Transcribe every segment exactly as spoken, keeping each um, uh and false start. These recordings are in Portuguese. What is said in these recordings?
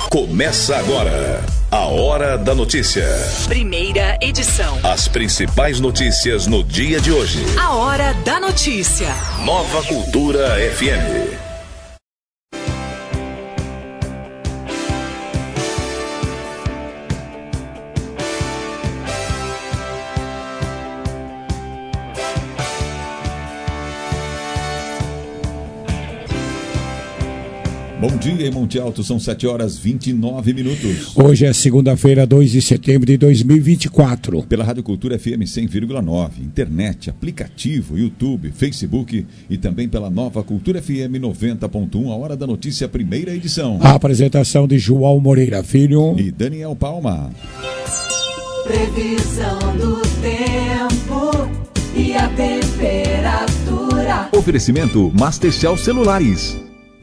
Começa agora a Hora da Notícia. Primeira edição. As principais notícias no dia de hoje. A Hora da Notícia. Nova Cultura F M. Bom dia em Monte Alto, são sete horas e vinte e nove minutos. Hoje é segunda-feira, dois de setembro de dois mil e vinte e quatro. Pela Rádio Cultura F M cem vírgula nove, internet, aplicativo, YouTube, Facebook e também pela Nova Cultura F M noventa ponto um, a Hora da Notícia, primeira edição. A apresentação de João Moreira Filho e Daniel Palma. Previsão do tempo e a temperatura. Oferecimento Mastercell Celulares.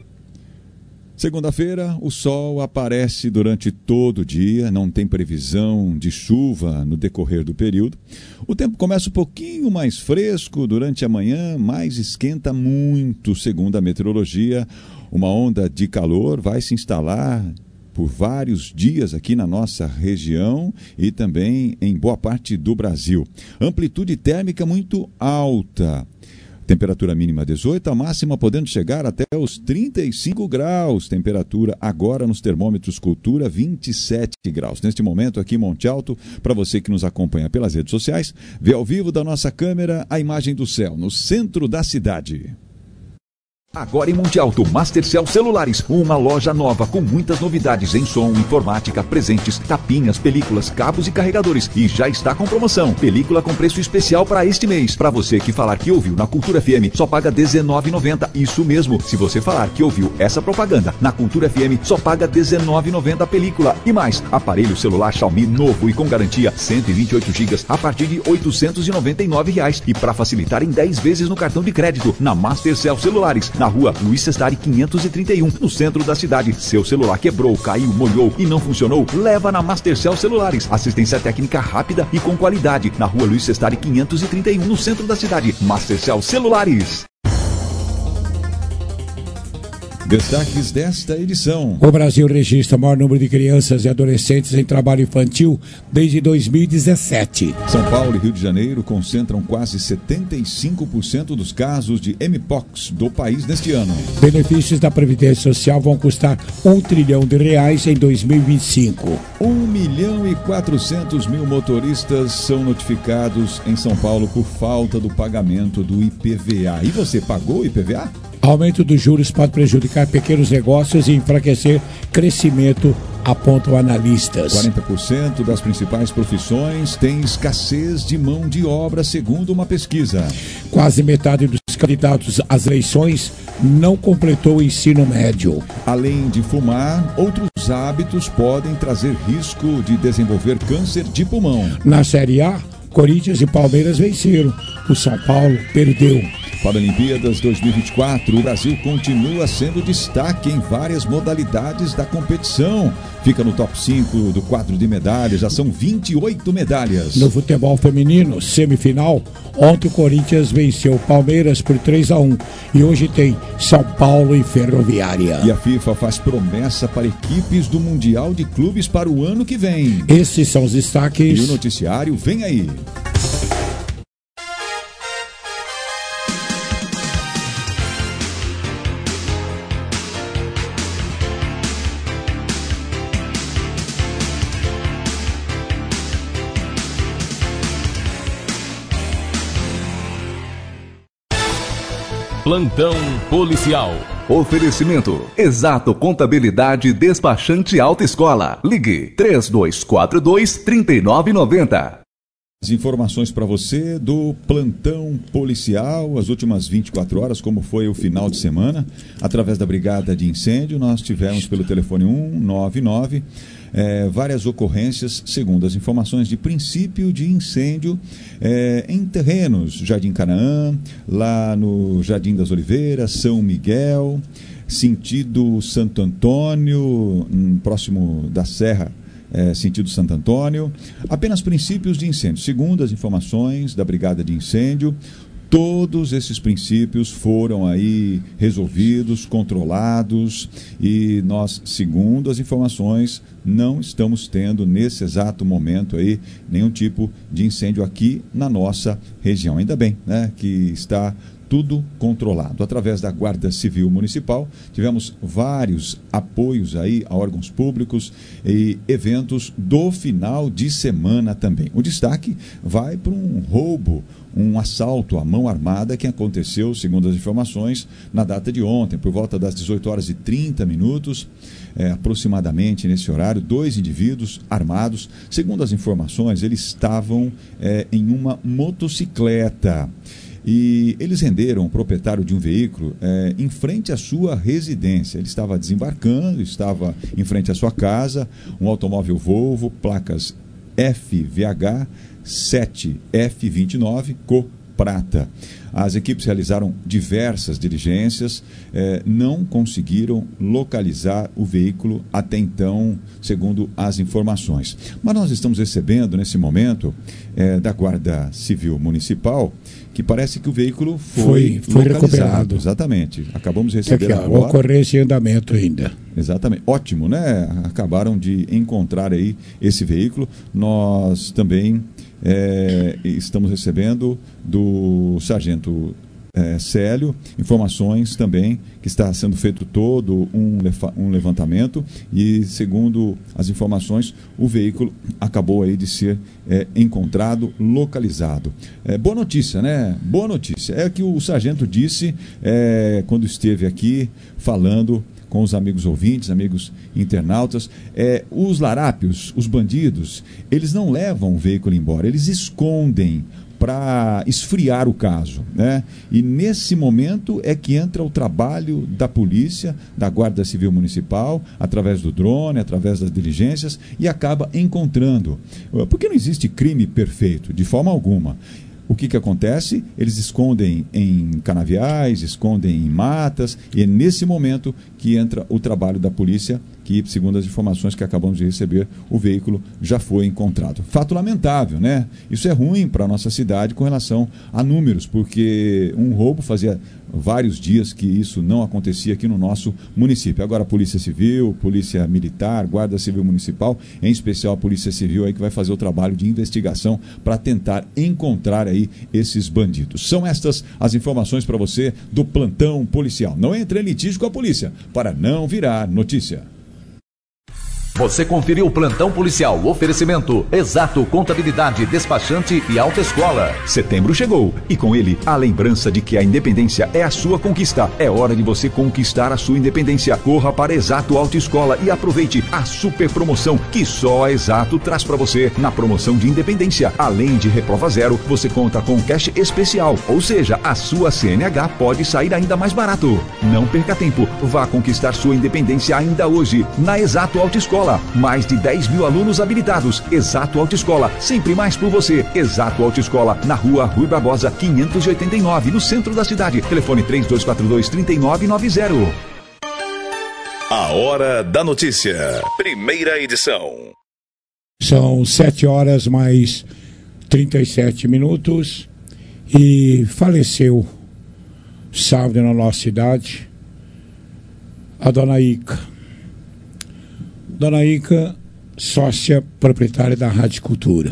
Segunda-feira, o sol aparece durante todo o dia, não tem previsão de chuva no decorrer do período. O tempo começa um pouquinho mais fresco durante a manhã, mas esquenta muito, segundo a meteorologia. Uma onda de calor vai se instalar por vários dias aqui na nossa região e também em boa parte do Brasil. Amplitude térmica muito alta. Temperatura mínima dezoito, a máxima podendo chegar até os trinta e cinco graus. Temperatura agora nos termômetros Cultura, vinte e sete graus. Neste momento aqui em Monte Alto, para você que nos acompanha pelas redes sociais, vê ao vivo da nossa câmera a imagem do céu, no centro da cidade. Agora em Monte Alto, Mastercell Celulares, uma loja nova com muitas novidades em som, informática, presentes, tapinhas, películas, cabos e carregadores. E já está com promoção. Película com preço especial para este mês. Para você que falar que ouviu na Cultura F M, só paga dezenove reais e noventa centavos. Isso mesmo. Se você falar que ouviu essa propaganda na Cultura F M, só paga dezenove reais e noventa centavos a película. E mais, aparelho celular Xiaomi novo e com garantia cento e vinte e oito gigas a partir de oitocentos e noventa e nove reais. E para facilitar em dez vezes no cartão de crédito na Mastercell Celulares. Na rua Luiz Cestari quinhentos e trinta e um, no centro da cidade. Seu celular quebrou, caiu, molhou e não funcionou? Leva na Mastercell Celulares. Assistência técnica rápida e com qualidade. Na rua Luiz Cestari quinhentos e trinta e um, no centro da cidade. Mastercell Celulares. Destaques desta edição. O Brasil registra o maior número de crianças e adolescentes em trabalho infantil desde dois mil e dezessete. São Paulo e Rio de Janeiro concentram quase setenta e cinco por cento dos casos de M P O X do país neste ano. Benefícios da Previdência Social vão custar um trilhão de reais em dois mil e vinte e cinco. Um milhão e quatrocentos mil motoristas são notificados em São Paulo por falta do pagamento do I P V A. E você pagou o I P V A? Aumento dos juros pode prejudicar pequenos negócios e enfraquecer crescimento, apontam analistas. quarenta por cento das principais profissões têm escassez de mão de obra, segundo uma pesquisa. Quase metade dos candidatos às eleições não completou o ensino médio. Além de fumar, outros hábitos podem trazer risco de desenvolver câncer de pulmão. Na Série A, Corinthians e Palmeiras venceram. O São Paulo perdeu. Paralimpíadas dois mil e vinte e quatro, o Brasil continua sendo destaque em várias modalidades da competição. Fica no top cinco do quadro de medalhas, já são vinte e oito medalhas. No futebol feminino, semifinal, ontem o Corinthians venceu o Palmeiras por três a um e hoje tem São Paulo e Ferroviária. E a FIFA faz promessa para equipes do Mundial de Clubes para o ano que vem. Esses são os destaques. E o noticiário vem aí. Plantão policial. Oferecimento. Exato Contabilidade Despachante Autoescola. Ligue três dois quatro dois, três nove nove zero. As informações para você do plantão policial, as últimas vinte e quatro horas, como foi o final de semana, através da Brigada de Incêndio, nós tivemos pelo telefone um nove nove é, várias ocorrências, segundo as informações de princípio de incêndio é, em terrenos, Jardim Canaã, lá no Jardim das Oliveiras, São Miguel, sentido Santo Antônio, próximo da Serra, É, sentido Santo Antônio. Apenas princípios de incêndio. Segundo as informações da Brigada de Incêndio, Todos esses princípios foram aí resolvidos, controlados, e nós, segundo as informações, não estamos tendo nesse exato momento aí nenhum tipo de incêndio aqui na nossa região. Ainda bem, né, que está tudo controlado. Através da Guarda Civil Municipal, tivemos vários apoios aí a órgãos públicos e eventos do final de semana também. O destaque vai para um roubo, um assalto à mão armada que aconteceu, segundo as informações, na data de ontem, por volta das dezoito horas e trinta minutos, é, aproximadamente nesse horário, dois indivíduos armados, segundo as informações, eles estavam é, em uma motocicleta. E eles renderam o proprietário de um veículo é, em frente à sua residência. Ele estava desembarcando, estava em frente à sua casa, um automóvel Volvo, placas F V H sete F vinte e nove, cor prata. As equipes realizaram diversas diligências, eh, não conseguiram localizar o veículo até então, segundo as informações. Mas nós estamos recebendo, nesse momento, eh, da Guarda Civil Municipal, que parece que o veículo foi, foi, foi recuperado. Exatamente. Acabamos de receber aqui, agora. Ocorrência em andamento ainda. Exatamente. Ótimo, né? Acabaram de encontrar aí esse veículo. Nós também é, estamos recebendo do sargento é, Célio informações também que está sendo feito todo um, um levantamento e, segundo as informações, o veículo acabou aí de ser é, encontrado, localizado. É, boa notícia, né? Boa notícia. É que o sargento disse é, quando esteve aqui falando com os amigos ouvintes, amigos internautas, é, os larápios, os bandidos, eles não levam o veículo embora, eles escondem para esfriar o caso, né? E nesse momento é que entra o trabalho da polícia, da Guarda Civil Municipal, através do drone, através das diligências, e acaba encontrando. Porque não existe crime perfeito, de forma alguma. O que, que acontece? Eles escondem em canaviais, escondem em matas, e é nesse momento que entra o trabalho da polícia, que, segundo as informações que acabamos de receber, o veículo já foi encontrado. Fato lamentável, né? Isso é ruim para a nossa cidade com relação a números, porque um roubo fazia vários dias que isso não acontecia aqui no nosso município. Agora a Polícia Civil, Polícia Militar, Guarda Civil Municipal, em especial a Polícia Civil aí que vai fazer o trabalho de investigação para tentar encontrar aí esses bandidos. São estas as informações para você do plantão policial. Não entre em litígio com a polícia para não virar notícia. Você conferiu o Plantão Policial, oferecimento Exato Contabilidade, Despachante e Autoescola. Setembro chegou e com ele a lembrança de que a independência é a sua conquista. É hora de você conquistar a sua independência. Corra para Exato Autoescola e aproveite a super promoção que só a Exato traz para você. Na promoção de independência, além de reprova zero, você conta com cash especial, ou seja, a sua C N H pode sair ainda mais barato. Não perca tempo, vá conquistar sua independência ainda hoje na Exato Autoescola. Mais de dez mil alunos habilitados. Exato Autoescola, sempre mais por você. Exato Autoescola, na rua Rui Barbosa, quinhentos e oitenta e nove, no centro da cidade. Telefone três dois quatro dois, três nove nove zero. A Hora da Notícia, primeira edição. São sete horas mais trinta e sete minutos e faleceu sábado na nossa cidade a dona Ica. Dona Ica, sócia proprietária da Rádio Cultura,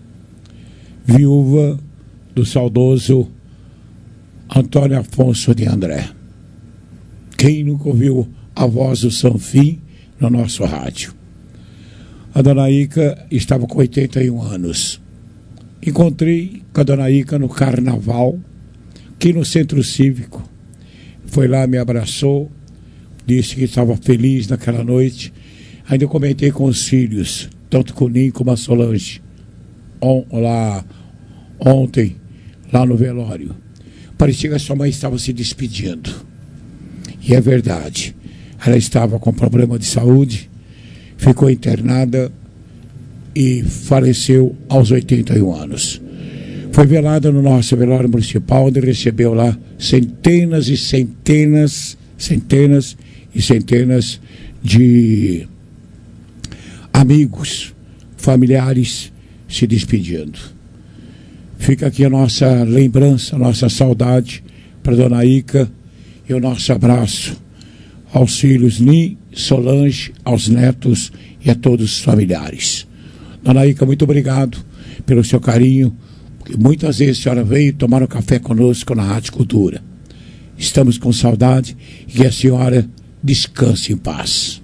viúva do saudoso Antônio Afonso de André. Quem nunca ouviu a voz do Sanfim no nosso rádio? A dona Ica estava com oitenta e um anos. Encontrei com a dona Ica no carnaval, aqui no Centro Cívico. Foi lá, me abraçou, disse que estava feliz naquela noite. Ainda comentei com os filhos, tanto com o Ninho como a Solange, on, lá, ontem, lá no velório. Parecia que a sua mãe estava se despedindo. E é verdade. Ela estava com problema de saúde, ficou internada e faleceu aos oitenta e um anos. Foi velada no nosso velório municipal, onde recebeu lá centenas e centenas, centenas e centenas de amigos, familiares se despedindo. Fica aqui a nossa lembrança, a nossa saudade para Dona Ica e o nosso abraço aos filhos Ni, Solange, aos netos e a todos os familiares. Dona Ica, muito obrigado pelo seu carinho, porque muitas vezes a senhora veio tomar um café conosco na Rádio Cultura. Estamos com saudade e que a senhora descanse em paz.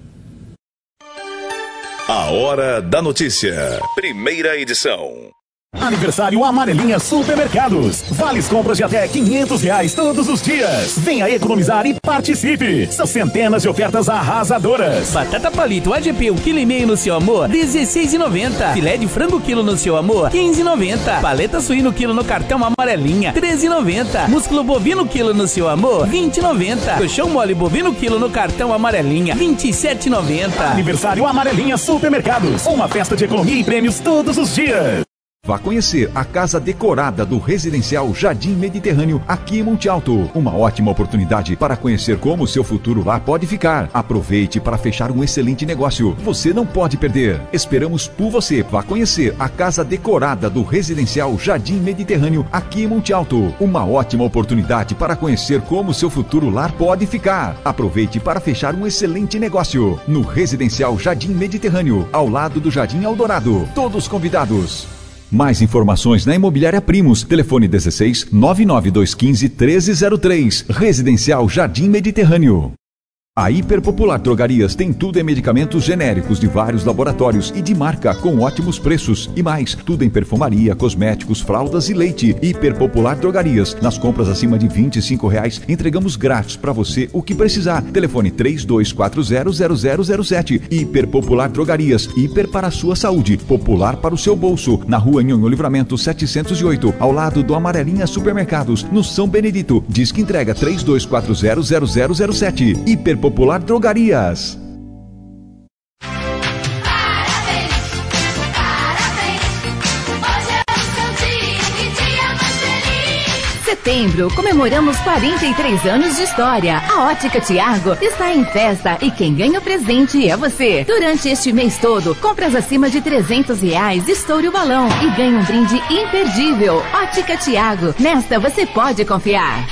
A Hora da Notícia, primeira edição. Aniversário Amarelinha Supermercados. Vales compras de até quinhentos reais todos os dias. Venha economizar e participe. São centenas de ofertas arrasadoras. Batata palito A G P um quilo e meio no seu amor, dezesseis reais e noventa centavos. Filé de frango quilo no seu amor, quinze reais e noventa centavos. Paleta suíno quilo no cartão Amarelinha, treze reais e noventa centavos. Músculo bovino quilo no seu amor, vinte reais e noventa centavos. Colchão mole bovino quilo no cartão Amarelinha, vinte e sete reais e noventa centavos. Aniversário Amarelinha Supermercados. Uma festa de economia e prêmios todos os dias. Vá conhecer a casa decorada do Residencial Jardim Mediterrâneo aqui em Monte Alto. Uma ótima oportunidade para conhecer como o seu futuro lá pode ficar. Aproveite para fechar um excelente negócio. Você não pode perder. Esperamos por você. Vá conhecer a casa decorada do Residencial Jardim Mediterrâneo aqui em Monte Alto. Uma ótima oportunidade para conhecer como o seu futuro lar pode ficar. Aproveite para fechar um excelente negócio no Residencial Jardim Mediterrâneo, ao lado do Jardim Eldorado. Todos convidados. Mais informações na Imobiliária Primos. Telefone dezesseis, nove nove dois um cinco, treze zero três. Residencial Jardim Mediterrâneo. A Hiperpopular Drogarias tem tudo em medicamentos genéricos de vários laboratórios e de marca com ótimos preços e mais, tudo em perfumaria, cosméticos, fraldas e leite. Hiperpopular Drogarias, nas compras acima de vinte e cinco reais, entregamos grátis para você o que precisar. Telefone três dois quatro zero, zero zero zero sete. Hiperpopular Drogarias, hiper para a sua saúde, popular para o seu bolso. Na Rua Nhonho Livramento setecentos e oito, ao lado do Amarelinha Supermercados, no São Benedito. Diz que entrega três dois quatro zero, zero zero zero sete. Hiper Popular Drogarias. Parabéns, parabéns, hoje é o seu dia, que dia mais feliz. Setembro, comemoramos quarenta e três anos de história. A Ótica Tiago está em festa e quem ganha o presente é você. Durante este mês todo, compras acima de trezentos reais, estoure o balão e ganhe um brinde imperdível. Ótica Tiago, nesta você pode confiar.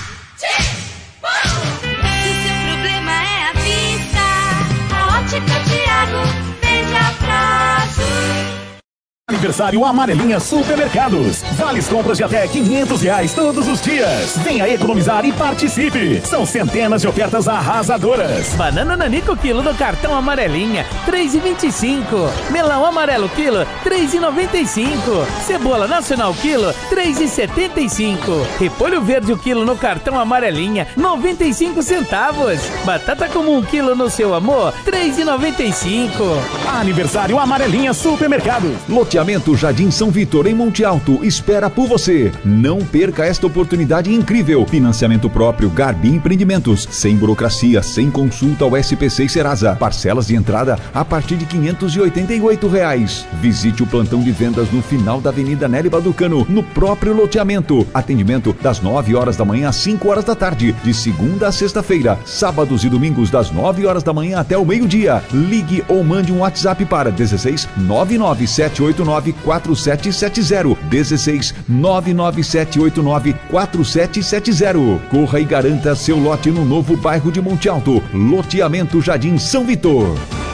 Aniversário Amarelinha Supermercados. Vales compras de até quinhentos reais todos os dias. Venha economizar e participe. São centenas de ofertas arrasadoras. Banana nanico quilo no cartão Amarelinha, três reais e vinte e cinco centavos. Melão amarelo quilo, três reais e noventa e cinco centavos. Cebola nacional quilo, três reais e setenta e cinco centavos. Repolho verde o quilo no cartão Amarelinha, noventa e cinco centavos. Batata comum quilo no seu amor, três reais e noventa e cinco centavos. Aniversário Amarelinha Supermercados. Loteamento Jardim São Vitor, em Monte Alto, espera por você. Não perca esta oportunidade incrível. Financiamento próprio Garbi Empreendimentos, sem burocracia, sem consulta ao S P C e Serasa. Parcelas de entrada a partir de quinhentos e oitenta e oito reais. Visite o plantão de vendas no final da Avenida Nélio Baducano, no próprio loteamento. Atendimento das nove horas da manhã às cinco horas da tarde, de segunda a sexta-feira. Sábados e domingos das nove horas da manhã até o meio-dia. Ligue ou mande um WhatsApp para dezesseis, nove nove sete oito nove quatro sete sete zero. dezesseis, nove nove sete oito nove quatro sete sete zero. Corra e garanta seu lote no novo bairro de Monte Alto. Loteamento Jardim São Vitor.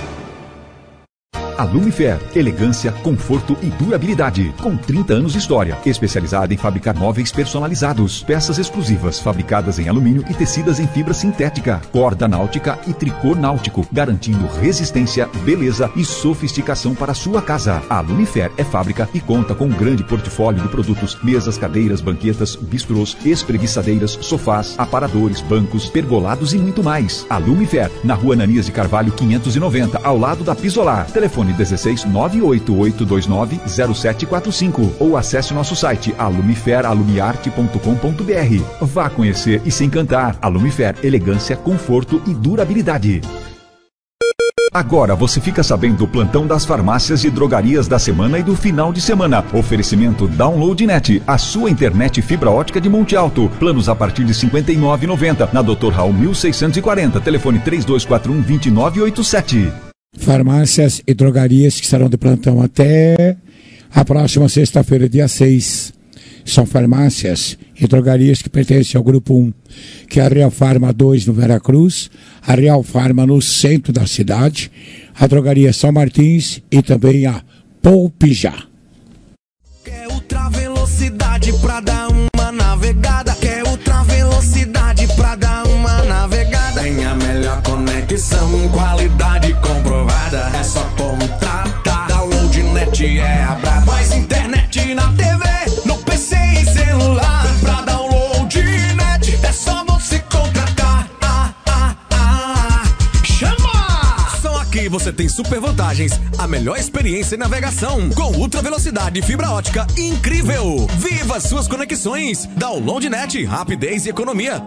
A Lumifer, elegância, conforto e durabilidade. Com trinta anos de história, especializada em fabricar móveis personalizados, peças exclusivas fabricadas em alumínio e tecidas em fibra sintética, corda náutica e tricô náutico, garantindo resistência, beleza e sofisticação para sua casa. A Lumifer é fábrica e conta com um grande portfólio de produtos: mesas, cadeiras, banquetas, bistrôs, espreguiçadeiras, sofás, aparadores, bancos, pergolados e muito mais. A Lumifer, na Rua Ananias de Carvalho quinhentos e noventa, ao lado da Pisolar. Telefone dezesseis, nove oito oito dois nove, zero sete quatro cinco ou acesse nosso site alumifer alumiarte ponto com ponto br. Vá conhecer e se encantar. A Lumifer, elegância, conforto e durabilidade. Agora você fica sabendo do plantão das farmácias e drogarias da semana e do final de semana. Oferecimento Download Net, a sua internet fibra ótica de Monte Alto. Planos a partir de cinquenta e nove reais e noventa centavos na doutor Raul mil seiscentos e quarenta. Telefone três dois quatro um, dois nove oito sete. Farmácias e drogarias que estarão de plantão até a próxima sexta-feira, dia seis. São farmácias e drogarias que pertencem ao Grupo um, que é a Real Farma dois no Veracruz, a Real Farma no centro da cidade, a Drogaria São Martins e também a Poupijá. Quer ultra velocidade pra dar uma navegada? Quer ultra velocidade pra dar uma navegada? Tem a melhor conexão, qualidade comprovada. É só contratar. Download net é a braba. Mais internet na T V, no P C e celular. Pra download net é só você contratar. Ah, ah, ah. Chama! Só aqui você tem super vantagens, a melhor experiência em navegação, com ultra velocidade e fibra ótica incrível. Viva suas conexões. Download net, rapidez e economia.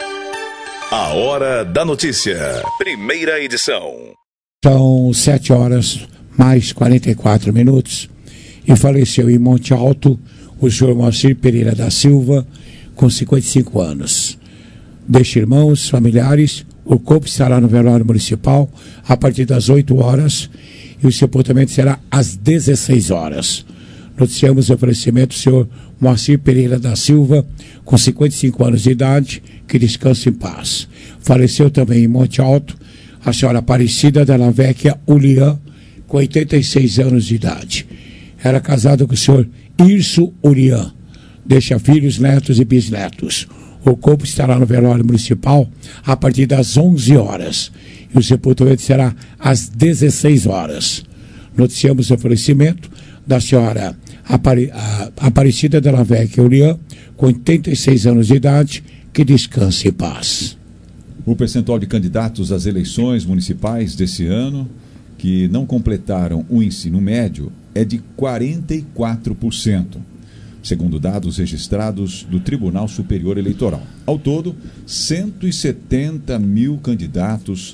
A Hora da Notícia. Primeira edição. São sete horas mais quarenta e quatro minutos e faleceu em Monte Alto o senhor Moacir Pereira da Silva, com cinquenta e cinco anos. Deixe irmãos, familiares, o corpo estará no velório municipal a partir das oito horas e o sepultamento será às dezesseis horas. Noticiamos o oferecimento do senhor Moacir Pereira da Silva, com cinquenta e cinco anos de idade, que descanse em paz. Faleceu também em Monte Alto a senhora Aparecida della Vecchia Ulian, com oitenta e seis anos de idade. Era casada com o senhor Irso Ulian. Deixa filhos, netos e bisnetos. O corpo estará no velório municipal a partir das onze horas e o sepultamento será às dezesseis horas. Noticiamos o oferecimento da senhora Apare... Aparecida della Vecchia Ulian, com oitenta e seis anos de idade, que descanse em paz. O percentual de candidatos às eleições municipais desse ano que não completaram o ensino médio é de quarenta e quatro por cento, segundo dados registrados do Tribunal Superior Eleitoral. Ao todo, cento e setenta mil candidatos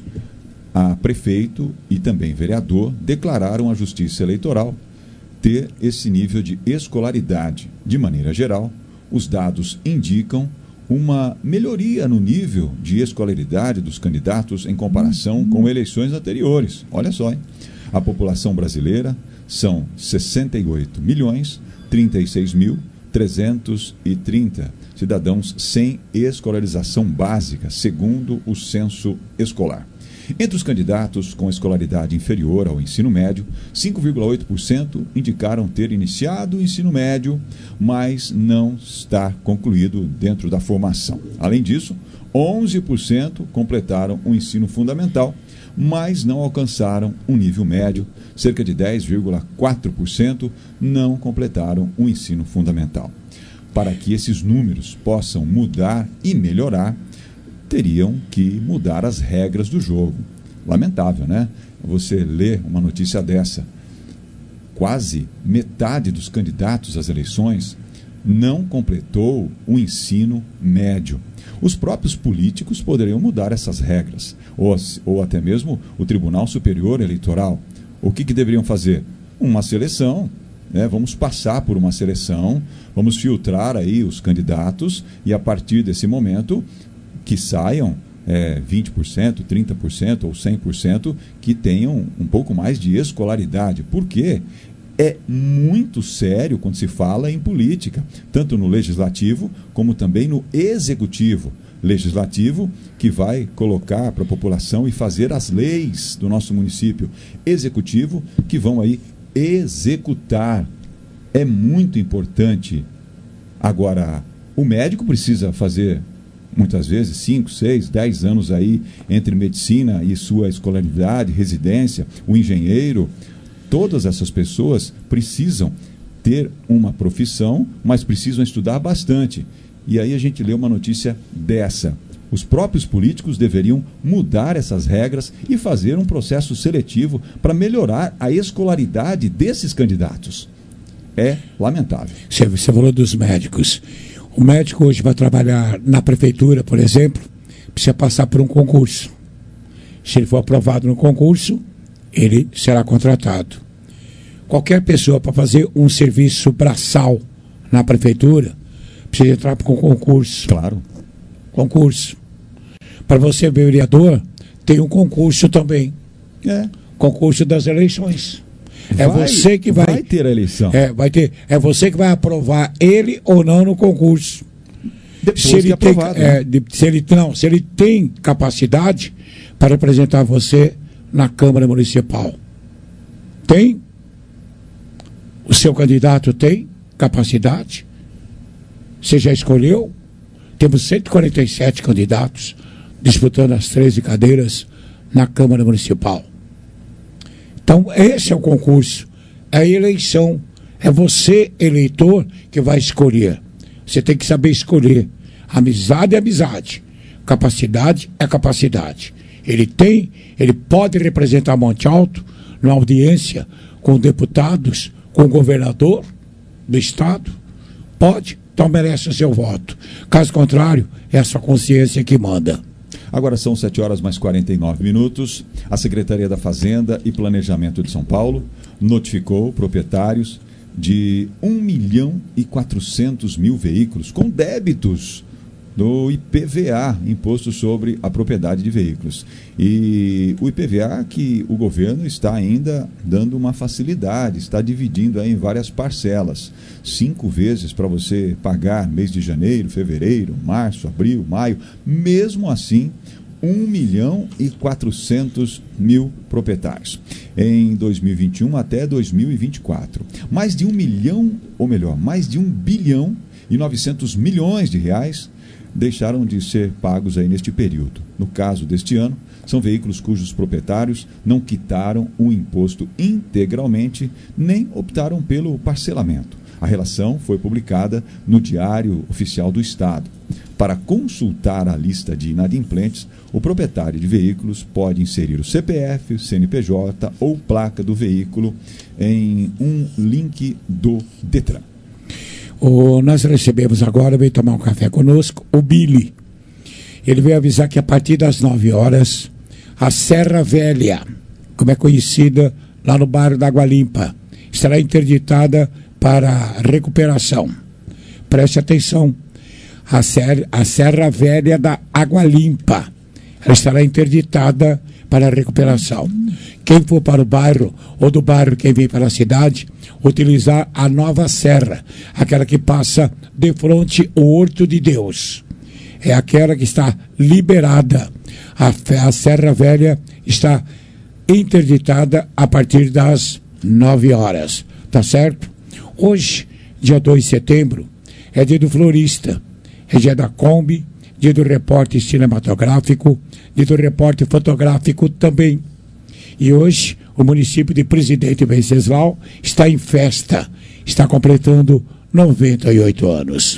a prefeito e também vereador declararam à Justiça Eleitoral ter esse nível de escolaridade. De maneira geral, os dados indicam uma melhoria no nível de escolaridade dos candidatos em comparação com eleições anteriores. Olha só, hein? A população brasileira são sessenta e oito milhões, trinta e seis mil, trezentos e trinta cidadãos sem escolarização básica, segundo o censo escolar. Entre os candidatos com escolaridade inferior ao ensino médio, cinco vírgula oito por cento indicaram ter iniciado o ensino médio, mas não está concluído dentro da formação. Além disso, onze por cento completaram o ensino fundamental, mas não alcançaram um nível médio. Cerca de dez vírgula quatro por cento não completaram o ensino fundamental. Para que esses números possam mudar e melhorar, teriam que mudar as regras do jogo. Lamentável, né? Você lê uma notícia dessa. Quase metade dos candidatos às eleições não completou o ensino médio. Os próprios políticos poderiam mudar essas regras, ou, ou até mesmo o Tribunal Superior Eleitoral. O que, que deveriam fazer? Uma seleção, né? Vamos passar por uma seleção, vamos filtrar aí os candidatos e a partir desse momento que saiam é, vinte por cento, trinta por cento ou cem por cento que tenham um pouco mais de escolaridade. Por quê? É muito sério quando se fala em política, tanto no legislativo como também no executivo. Legislativo, que vai colocar para a população e fazer as leis do nosso município. Executivo, que vão aí executar. É muito importante. Agora, o médico precisa fazer muitas vezes cinco, seis, dez anos aí entre medicina e sua escolaridade, residência, o engenheiro. Todas essas pessoas precisam ter uma profissão, mas precisam estudar bastante. E aí a gente lê uma notícia dessa. Os próprios políticos deveriam mudar essas regras e fazer um processo seletivo para melhorar a escolaridade desses candidatos. É lamentável. Você, você falou dos médicos. O médico hoje vai trabalhar na prefeitura, por exemplo, precisa passar por um concurso. Se ele for aprovado no concurso, ele será contratado. Qualquer pessoa para fazer um serviço braçal na prefeitura precisa entrar para um concurso. Claro. Concurso. Para você vereador, tem um concurso também. É. Concurso das eleições. É Vai- você que vai. vai ter a eleição. É, vai ter. É você que vai aprovar ele ou não no concurso. Depois Se que ele, é tem, aprovado, é, né? de- se ele não, se ele tem capacidade para representar você na Câmara Municipal. Tem? O seu candidato tem capacidade? Você já escolheu? Temos cento e quarenta e sete candidatos disputando as treze cadeiras na Câmara Municipal. Então, esse é o concurso, é a eleição. É você, eleitor, que vai escolher. Você tem que saber escolher. Amizade é amizade. Capacidade é capacidade. Ele tem, ele pode representar Monte Alto numa audiência com deputados, com o governador do estado? Pode, então merece o seu voto. Caso contrário, é a sua consciência que manda. Agora são sete horas mais quarenta e nove minutos. A Secretaria da Fazenda e Planejamento de São Paulo notificou proprietários de um milhão e quatrocentos mil veículos com débitos do I P V A, Imposto sobre a Propriedade de Veículos. E o I P V A que o governo está ainda dando uma facilidade, está dividindo aí em várias parcelas. Cinco vezes para você pagar mês de janeiro, fevereiro, março, abril, maio. Mesmo assim, um milhão e quatrocentos mil proprietários. Em dois mil e vinte e um até dois mil e vinte e quatro. Mais de um milhão, ou melhor, mais de um bilhão e novecentos milhões de reais deixaram de ser pagos aí neste período. No caso deste ano, são veículos cujos proprietários não quitaram o imposto integralmente, nem optaram pelo parcelamento. A relação foi publicada no Diário Oficial do Estado. Para consultar a lista de inadimplentes, o proprietário de veículos pode inserir o C P F, C N P J ou placa do veículo em um link do Detran. O, nós recebemos agora, veio tomar um café conosco, o Billy. Ele veio avisar que a partir das nove horas, a Serra Velha, como é conhecida lá no bairro da Água Limpa, estará interditada para recuperação. Preste atenção, a, ser, a Serra Velha da Água Limpa, ela estará interditada para recuperação. Quem for para o bairro, ou do bairro quem vem para a cidade, utilizar a nova serra, aquela que passa de frente ao Horto de Deus. É aquela que está liberada. A, a Serra Velha está interditada a partir das nove horas. Tá certo? Hoje, dia dois de setembro, é dia do florista, é dia da Kombi, dia do repórter cinematográfico, dia do repórter fotográfico também. E hoje, o município de Presidente Venceslau está em festa, está completando noventa e oito anos.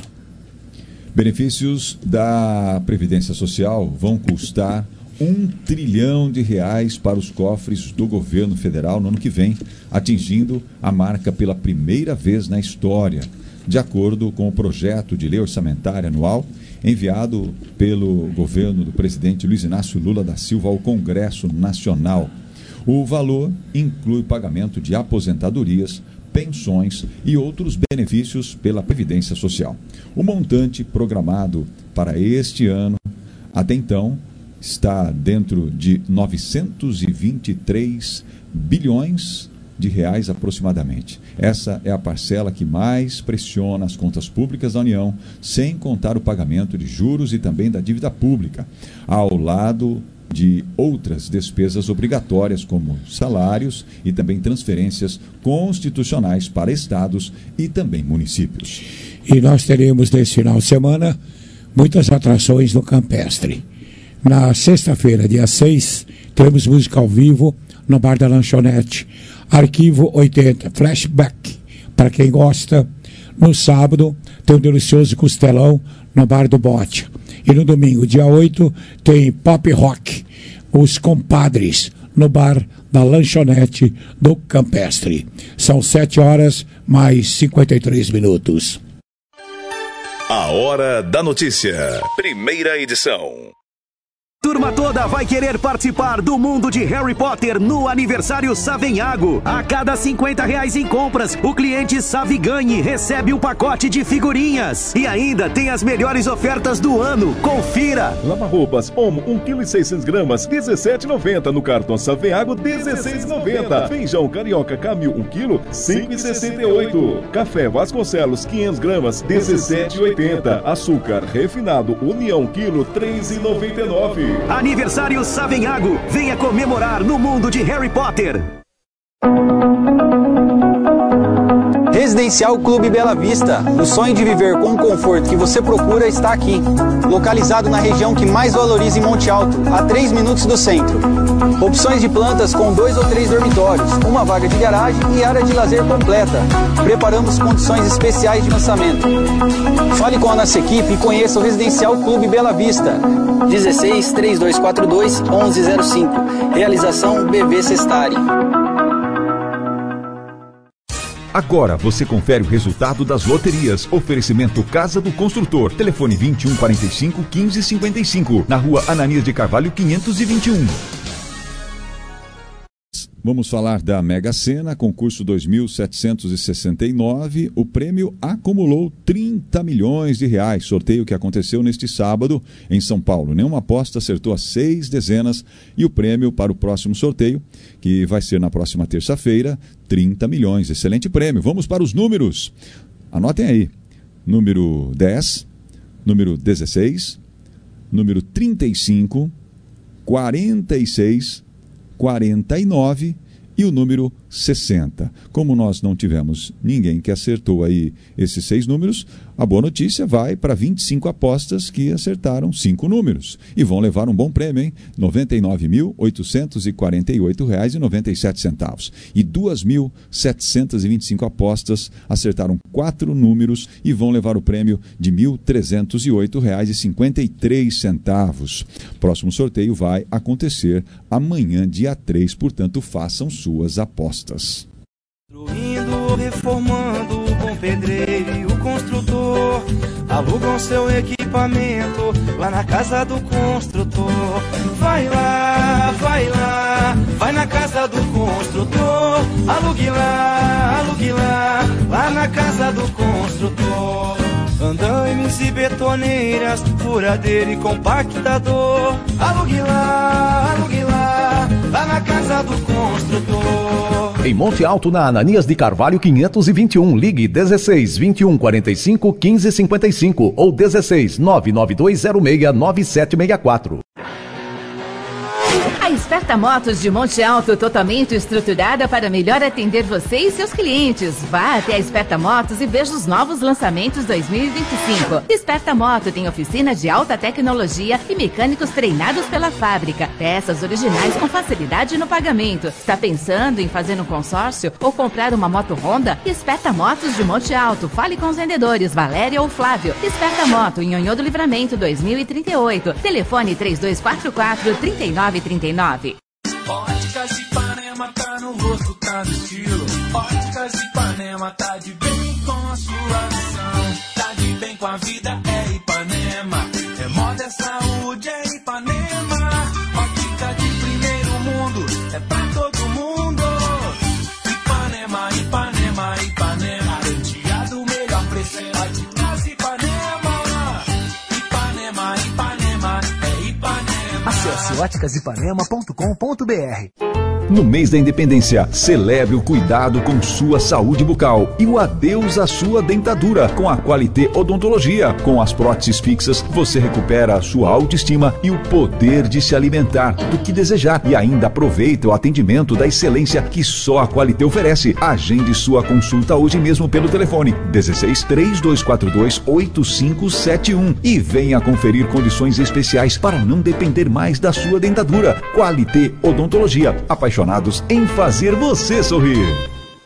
Benefícios da Previdência Social vão custar um trilhão de reais para os cofres do governo federal no ano que vem, atingindo a marca pela primeira vez na história, de acordo com o projeto de lei orçamentária anual enviado pelo governo do presidente Luiz Inácio Lula da Silva ao Congresso Nacional. O valor inclui pagamento de aposentadorias, pensões e outros benefícios pela Previdência Social. O montante programado para este ano, até então, está dentro de novecentos e vinte e três bilhões de reais aproximadamente. Essa é a parcela que mais pressiona as contas públicas da União, sem contar o pagamento de juros e também da dívida pública, ao lado de outras despesas obrigatórias, como salários e também transferências constitucionais para estados e também municípios. E nós teremos nesse final de semana muitas atrações no Campestre. Na sexta-feira, dia seis, teremos música ao vivo no Bar da Lanchonete. Arquivo oitenta, flashback, para quem gosta. No sábado, tem um delicioso costelão no Bar do Bote. E no domingo, dia oito, tem pop rock, os compadres, no Bar da Lanchonete do Campestre. São sete horas mais cinquenta e três minutos. A Hora da Notícia. Primeira edição. Turma toda vai querer participar do mundo de Harry Potter no aniversário Savenhago. A cada cinquenta reais em compras, o cliente Saviganhe recebe um pacote de figurinhas. E ainda tem as melhores ofertas do ano. Confira! Lava-roupas Omo um quilo e seiscentos gramas, dezessete reais e noventa centavos. No cartão Savenhago, dezesseis reais e noventa centavos. Feijão Carioca Camil um quilo, cinco reais e sessenta e oito centavos. Café Vasconcelos quinhentas gramas, dezessete reais e oitenta centavos. Açúcar refinado União um quilo, três reais e noventa e nove centavos. Aniversário Savenhago. Venha comemorar no mundo de Harry Potter. Residencial Clube Bela Vista. O sonho de viver com o conforto que você procura está aqui. Localizado na região que mais valoriza em Monte Alto, a três minutos do centro. Opções de plantas com dois ou três dormitórios, uma vaga de garagem e área de lazer completa. Preparamos condições especiais de lançamento. Fale com a nossa equipe e conheça o Residencial Clube Bela Vista. dezesseis, três dois quatro dois, onze zero cinco. Realização B V Sestari. Agora você confere o resultado das loterias. Oferecimento Casa do Construtor. Telefone vinte e um quarenta e cinco, quinze cinquenta e cinco. Na rua Ananias de Carvalho, quinhentos e vinte e um. Vamos falar da Mega Sena, concurso dois mil setecentos e sessenta e nove. O prêmio acumulou trinta milhões de reais. Sorteio que aconteceu neste sábado em São Paulo. Nenhuma aposta acertou as seis dezenas e o prêmio para o próximo sorteio, que vai ser na próxima terça-feira, trinta milhões. Excelente prêmio. Vamos para os números. Anotem aí. Número dez, número dezesseis, número trinta e cinco, quarenta e seis, quarenta e nove e o número sessenta. Como nós não tivemos ninguém que acertou aí esses seis números, a boa notícia vai para vinte e cinco apostas que acertaram cinco números e vão levar um bom prêmio, hein? noventa e nove mil, oitocentos e quarenta e oito reais e noventa e sete centavos. E duas mil setecentas e vinte e cinco apostas acertaram quatro números e vão levar o prêmio de mil trezentos e oito reais e cinquenta e três centavos. Próximo sorteio vai acontecer amanhã, dia três, portanto, façam suas apostas. Construindo, reformando, o bom pedreiro e o construtor alugam seu equipamento lá na casa do construtor. Vai lá, vai lá, vai na casa do construtor. Alugue lá, alugue lá, lá na casa do construtor. Andaimes e betoneiras, furadeira e compactador. Alugue lá, alugue lá, lá na casa do construtor. Em Monte Alto, na Ananias de Carvalho, quinhentos e vinte e um, ligue dezesseis, vinte e um, quarenta e cinco, quinze cinquenta e cinco ou dezesseis, nove nove dois zero seis, nove sete seis quatro. A Esperta Motos de Monte Alto, totalmente estruturada para melhor atender você e seus clientes. Vá até a Esperta Motos e veja os novos lançamentos dois mil e vinte e cinco. Esperta Moto tem oficina de alta tecnologia e mecânicos treinados pela fábrica. Peças originais com facilidade no pagamento. Está pensando em fazer um consórcio ou comprar uma moto Honda? Esperta Motos de Monte Alto. Fale com os vendedores Valéria ou Flávio. Esperta Moto em Nhonhô do Livramento dois mil e trinta e oito. Telefone três dois quatro quatro, três nove três nove. Óticas Ipanema tá no rosto, tá no estilo. Óticas Ipanema tá de bem com a sua visão. Tá de bem com a vida, é Ipanema. É moda, é saúde, é Ipanema. Ótica de primeiro mundo, é pra todo mundo. Ipanema, Ipanema, Ipanema. Garantia do melhor preço, é Óticas Ipanema. Ipanema, Ipanema, é Ipanema. Acesse óticas ipanema ponto com ponto br. No mês da Independência, celebre o cuidado com sua saúde bucal e o adeus à sua dentadura com a Qualité Odontologia. Com as próteses fixas, você recupera a sua autoestima e o poder de se alimentar do que desejar e ainda aproveita o atendimento da excelência que só a Qualité oferece. Agende sua consulta hoje mesmo pelo telefone dezesseis, três dois quatro dois, oito cinco sete um e venha conferir condições especiais para não depender mais da sua dentadura. Qualité Odontologia, apaixonados em fazer você sorrir.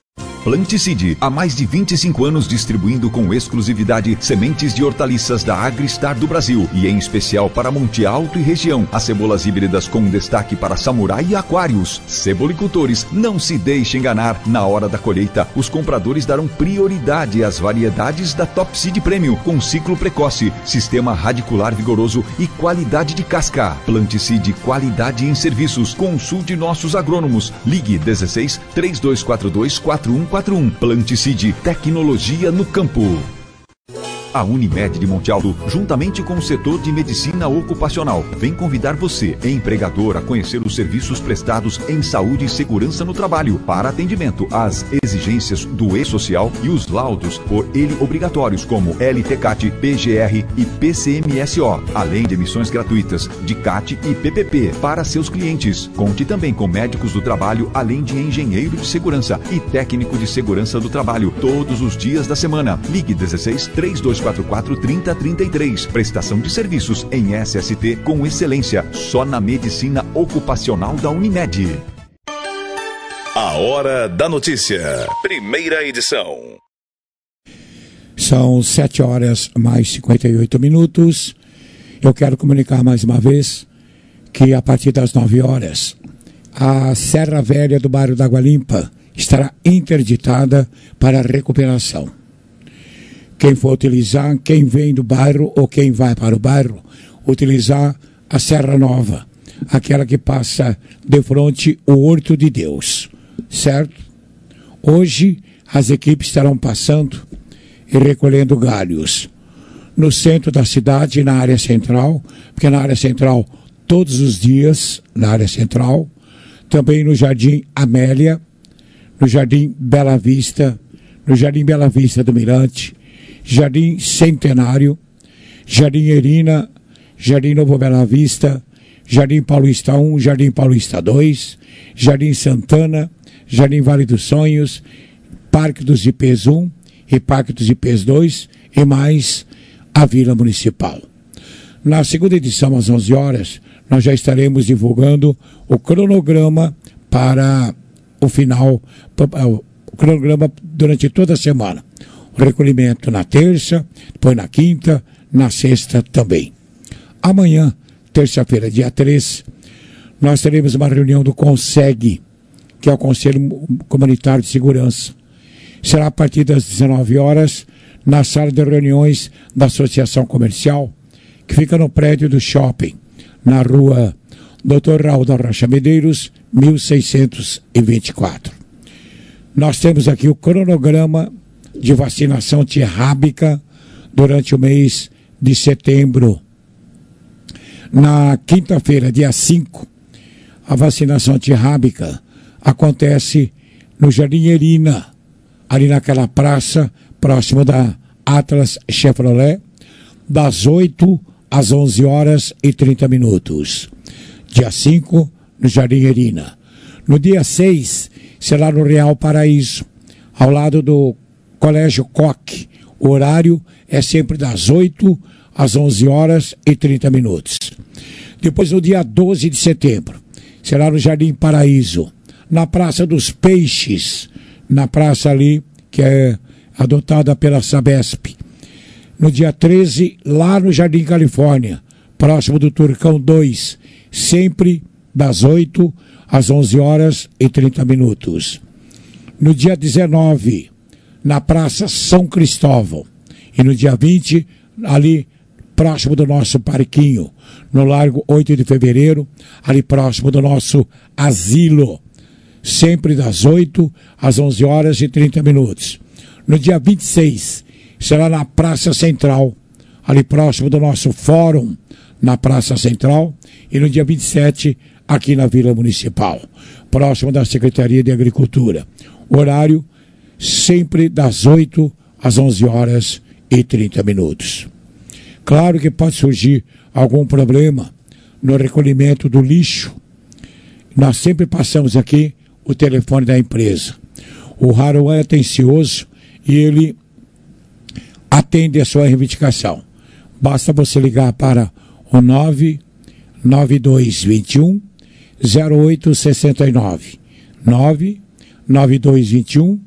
Planticide, há mais de vinte e cinco anos distribuindo com exclusividade sementes de hortaliças da Agristar do Brasil e em especial para Monte Alto e região, as cebolas híbridas com destaque para Samurai e Aquários. Cebolicultores, não se deixe enganar, na hora da colheita, os compradores darão prioridade às variedades da Top Seed Premium, com ciclo precoce, sistema radicular vigoroso e qualidade de casca. Planticide, qualidade em serviços. Consulte nossos agrônomos. Ligue dezesseis, três dois quatro dois, quatro um quatro um. Planticide, tecnologia no campo. A Unimed de Monte Alto, juntamente com o setor de medicina ocupacional, vem convidar você, empregador, a conhecer os serviços prestados em saúde e segurança no trabalho, para atendimento às exigências do E-Social e os laudos por ele obrigatórios, como L T C A T, P G R e P C M S O, além de emissões gratuitas de C A T e P P P para seus clientes. Conte também com médicos do trabalho, além de engenheiro de segurança e técnico de segurança do trabalho, todos os dias da semana. Ligue dezesseis, três dois quatro quatro, trinta, trinta e três. Prestação de serviços em S S T com excelência, só na medicina ocupacional da Unimed. A Hora da Notícia, primeira edição. São sete horas mais cinquenta e oito minutos. Eu quero comunicar mais uma vez que a partir das nove horas, a Serra Velha do bairro da Água Limpa estará interditada para recuperação. Quem for utilizar, quem vem do bairro ou quem vai para o bairro, utilizar a Serra Nova, aquela que passa de frente o Horto de Deus, certo? Hoje as equipes estarão passando e recolhendo galhos no centro da cidade, na área central, porque na área central todos os dias, na área central, também no Jardim Amélia, no Jardim Bela Vista, no Jardim Bela Vista do Mirante, Jardim Centenário, Jardim Erina, Jardim Novo Bela Vista, Jardim Paulista um, Jardim Paulista dois, Jardim Santana, Jardim Vale dos Sonhos, Parque dos Ipês um e Parque dos Ipês dois e mais a Vila Municipal. Na segunda edição, às onze horas, nós já estaremos divulgando o cronograma para o final, o cronograma durante toda a semana. O recolhimento na terça, depois na quinta, na sexta também. Amanhã, terça-feira, dia três, nós teremos uma reunião do CONSEG, que é o Conselho Comunitário de Segurança. Será a partir das dezenove horas, na sala de reuniões da Associação Comercial, que fica no prédio do shopping, na rua doutor Raul da Rocha Medeiros, mil seiscentos e vinte e quatro. Nós temos aqui o cronograma de vacinação antirrábica durante o mês de setembro. Na quinta-feira, dia cinco, a vacinação antirrábica acontece no Jardim Erina, ali naquela praça próximo da Atlas Chevrolet, das oito às onze horas e trinta minutos. Dia cinco, no Jardim Erina. No dia seis, será no Real Paraíso, ao lado do Colégio Coque. O horário é sempre das oito às onze horas e trinta minutos. Depois, no dia doze de setembro, será no Jardim Paraíso, na Praça dos Peixes, na praça ali que é adotada pela Sabesp. No dia treze, lá no Jardim Califórnia, próximo do Turcão dois, sempre das oito às onze horas e trinta minutos. No dia dezenove, na Praça São Cristóvão. E no dia vinte, ali próximo do nosso parquinho, no Largo oito de fevereiro, ali próximo do nosso asilo, sempre das oito às onze horas e trinta minutos. No dia vinte e seis, será na Praça Central, ali próximo do nosso fórum, na Praça Central, e no dia vinte e sete, aqui na Vila Municipal, próximo da Secretaria de Agricultura. O horário sempre das oito às onze horas e trinta minutos. Claro que pode surgir algum problema no recolhimento do lixo. Nós sempre passamos aqui o telefone da empresa. O Harold é atencioso e ele atende a sua reivindicação. Basta você ligar para o nove nove dois dois um zero oito seis nove. nove nove dois dois um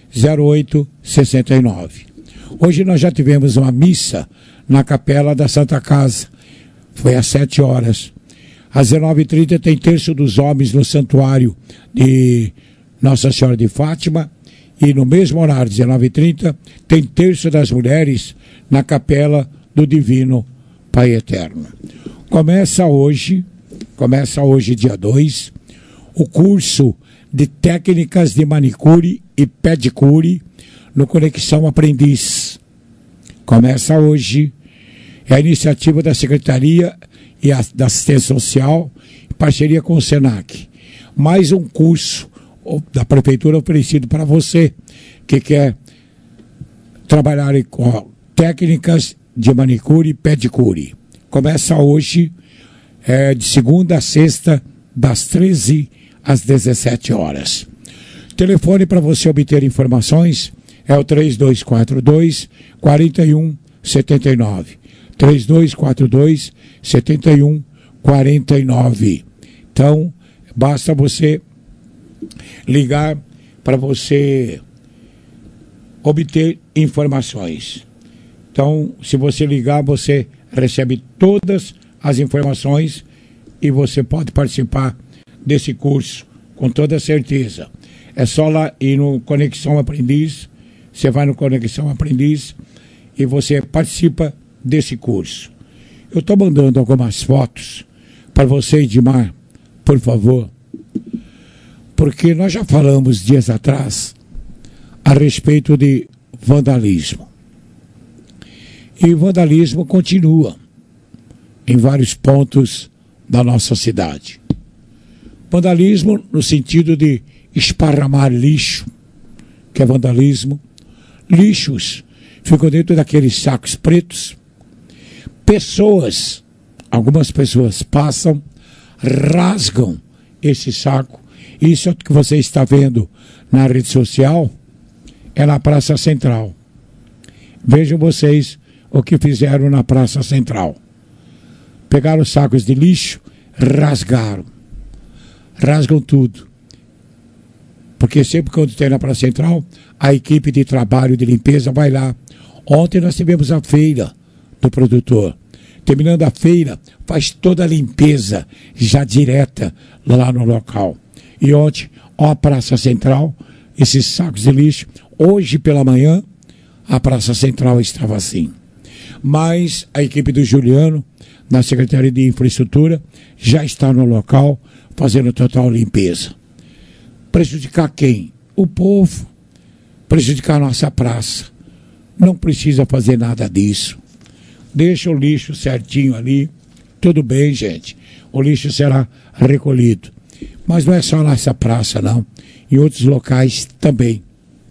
zero oito seis nove. Hoje nós já tivemos uma missa na capela da Santa Casa. Foi às sete horas. Às dezenove e trinta tem terço dos homens no santuário de Nossa Senhora de Fátima. E no mesmo horário, dezenove e trinta, tem terço das mulheres na capela do Divino Pai Eterno. Começa hoje, começa hoje dia dois, o curso de técnicas de manicure e pedicure no Conexão Aprendiz. Começa hoje, é a iniciativa da Secretaria e a, da Assistência Social, em parceria com o SENAC. Mais um curso da Prefeitura oferecido para você que quer trabalhar com técnicas de manicure e pedicure. Começa hoje, é, de segunda a sexta, das treze às dezessete horas. Telefone para você obter informações é o três dois quatro dois, quatro um sete nove. três dois quatro dois, sete um quatro nove. Então, basta você ligar para você obter informações. Então, se você ligar, você recebe todas as informações e você pode participar desse curso com toda certeza. É só lá ir no Conexão Aprendiz, você vai no Conexão Aprendiz e você participa desse curso. Eu estou mandando algumas fotos para você, Edmar, por favor, porque nós já falamos dias atrás a respeito de vandalismo. E o vandalismo continua em vários pontos da nossa cidade. Vandalismo no sentido de esparramar lixo, que é vandalismo. Lixos ficam dentro daqueles sacos pretos. Pessoas, algumas pessoas passam, rasgam esse saco. Isso que você está vendo na rede social é na Praça Central. Vejam vocês o que fizeram na Praça Central. Pegaram os sacos de lixo, rasgaram. Rasgam tudo. Porque sempre quando tem na Praça Central, a equipe de trabalho de limpeza vai lá. Ontem nós tivemos a feira do produtor. Terminando a feira, faz toda a limpeza já direta lá no local. E ontem, ó a Praça Central, esses sacos de lixo. Hoje pela manhã, a Praça Central estava assim. Mas a equipe do Juliano, na Secretaria de Infraestrutura, já está no local fazendo total limpeza. Prejudicar quem? O povo. Prejudicar a nossa praça. Não precisa fazer nada disso. Deixa o lixo certinho ali. Tudo bem, gente. O lixo será recolhido. Mas não é só nessa praça, não. Em outros locais também.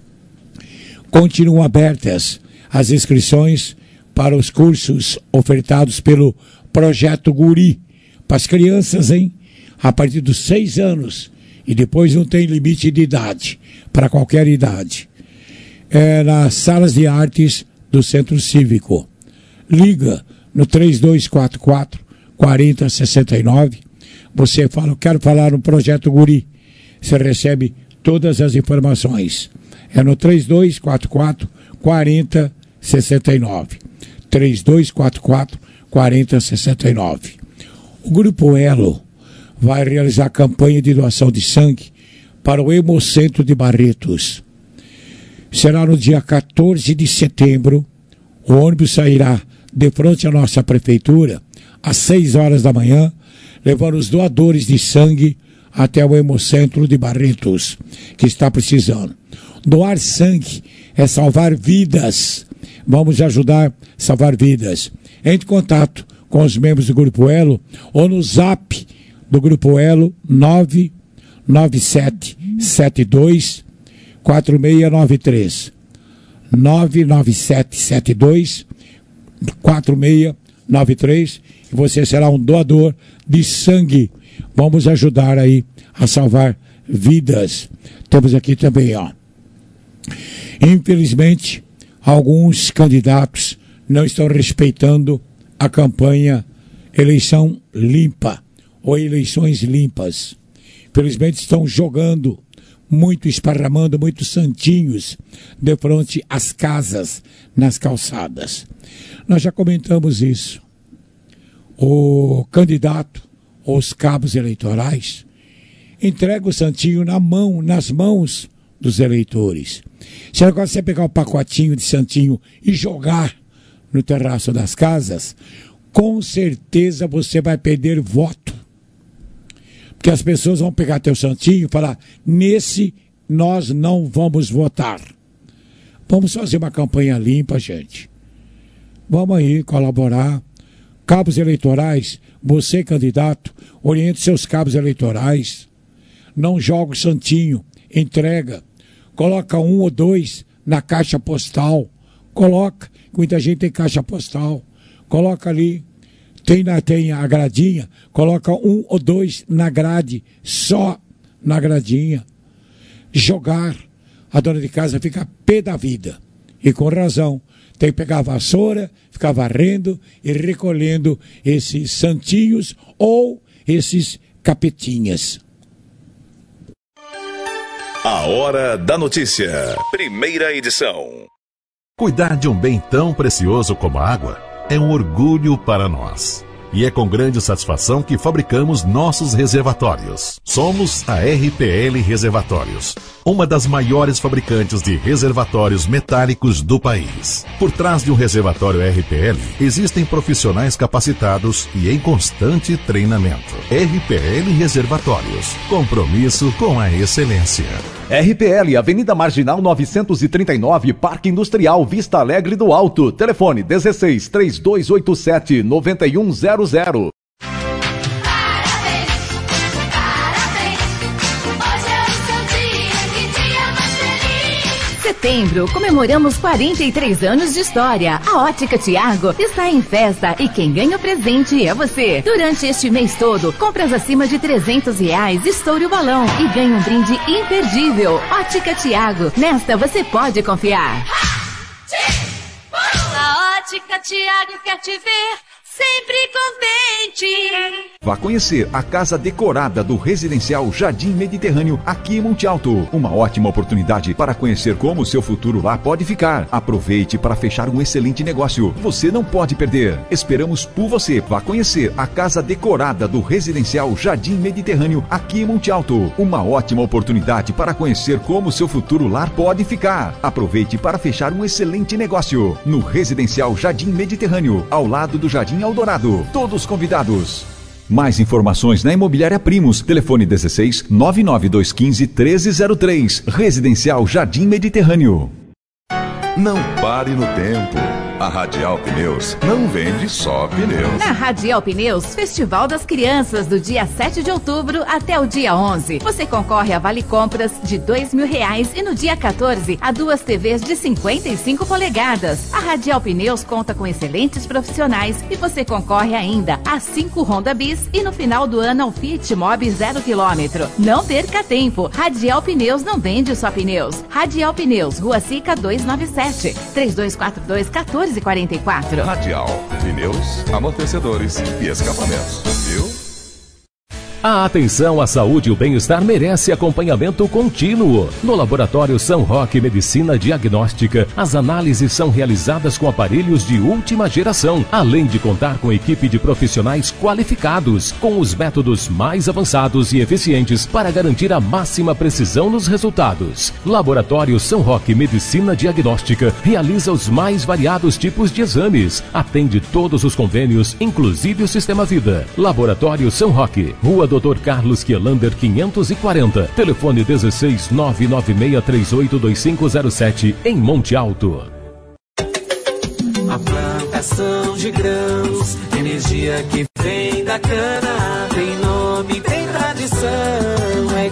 Continuam abertas as inscrições para os cursos ofertados pelo Projeto Guri. Para as crianças, hein? A partir dos seis anos. E depois não tem limite de idade. Para qualquer idade. É nas salas de artes do Centro Cívico. Liga no três dois quatro quatro, quatro zero seis nove. Você fala, eu quero falar no Projeto Guri. Você recebe todas as informações. É no três dois quatro quatro, quatro zero seis nove. três dois quatro quatro, quatro zero seis nove. O Grupo Elo vai realizar a campanha de doação de sangue para o Hemocentro de Barretos. Será no dia quatorze de setembro. O ônibus sairá de frente à nossa prefeitura às seis horas da manhã, levando os doadores de sangue até o Hemocentro de Barretos, que está precisando. Doar sangue é salvar vidas. Vamos ajudar a salvar vidas. Entre em contato com os membros do Grupo Elo ou no zap do Grupo Elo nove nove sete sete dois quatro seis nove três. nove nove sete sete dois quatro seis nove três e você será um doador de sangue. Vamos ajudar aí a salvar vidas. Temos aqui também, ó. Infelizmente, alguns candidatos não estão respeitando a campanha eleição limpa ou eleições limpas. Infelizmente estão jogando muito esparramando, muitos santinhos de frente às casas, nas calçadas. Nós já comentamos isso. O candidato, os cabos eleitorais, entrega o santinho na mão, nas mãos dos eleitores. Se agora você pegar o pacotinho de santinho e jogar no terraço das casas, com certeza você vai perder voto. Porque as pessoas vão pegar teu santinho e falar, nesse nós não vamos votar. Vamos fazer uma campanha limpa, gente. Vamos aí colaborar. Cabos eleitorais, você, candidato, oriente seus cabos eleitorais. Não joga o santinho, entrega. Coloca um ou dois na caixa postal. Coloca, muita gente tem caixa postal. Coloca ali. Tem, na, tem a gradinha, coloca um ou dois na grade, só na gradinha. Jogar, a dona de casa fica pé da vida. E com razão, tem que pegar a vassoura, ficar varrendo e recolhendo esses santinhos ou esses capetinhas. A Hora da Notícia, primeira edição. Cuidar de um bem tão precioso como a água é um orgulho para nós. E é com grande satisfação que fabricamos nossos reservatórios. Somos a R P L Reservatórios, uma das maiores fabricantes de reservatórios metálicos do país. Por trás de um reservatório R P L, existem profissionais capacitados e em constante treinamento. R P L Reservatórios, compromisso com a excelência. R P L, Avenida Marginal novecentos e trinta e nove, Parque Industrial, Vista Alegre do Alto. Telefone dezesseis, três dois oito sete, nove um zero zero. Setembro, comemoramos quarenta e três anos de história. A Ótica Tiago está em festa e quem ganha o presente é você. Durante este mês todo, compras acima de trezentos reais, estoure o balão e ganhe um brinde imperdível. Ótica Tiago, nesta você pode confiar. A Ótica Tiago quer te ver sempre contente. Vá conhecer a casa decorada do Residencial Jardim Mediterrâneo, aqui em Monte Alto. Uma ótima oportunidade para conhecer como o seu futuro lá pode ficar. Aproveite para fechar um excelente negócio. Você não pode perder. Esperamos por você. Vá conhecer a casa decorada do Residencial Jardim Mediterrâneo, aqui em Monte Alto. Uma ótima oportunidade para conhecer como o seu futuro lar pode ficar. Aproveite para fechar um excelente negócio. No Residencial Jardim Mediterrâneo, ao lado do Jardim Eldorado. Todos convidados. Mais informações na Imobiliária Primos. Telefone dezesseis, nove nove dois um cinco, um três zero três. Residencial Jardim Mediterrâneo. Não pare no tempo. A Radial Pneus não vende só pneus. Na Radial Pneus, Festival das Crianças, do dia sete de outubro até o dia onze. Você concorre a vale compras de dois mil reais e no dia quatorze a duas T Vs de cinquenta e cinco polegadas. A Radial Pneus conta com excelentes profissionais e você concorre ainda a cinco Honda Bis e no final do ano ao Fiat Mobi zero quilômetro. Não perca tempo. Radial Pneus não vende só pneus. Radial Pneus, Rua Sica duzentos e noventa e sete, três dois quatro dois, um quatro quatro quatro. Radial, pneus, amortecedores e escapamentos, viu? A atenção à saúde e o bem-estar merece acompanhamento contínuo. No Laboratório São Roque Medicina Diagnóstica, as análises são realizadas com aparelhos de última geração, além de contar com equipe de profissionais qualificados, com os métodos mais avançados e eficientes para garantir a máxima precisão nos resultados. Laboratório São Roque Medicina Diagnóstica realiza os mais variados tipos de exames, atende todos os convênios, inclusive o Sistema Vida. Laboratório São Roque, Rua doutor Carlos Quielander quinhentos e quarenta, telefone dezesseis, nove nove seis três oito dois cinco zero sete, em Monte Alto. A plantação de grãos, energia que vem da cana, tem nome, tem tradição, é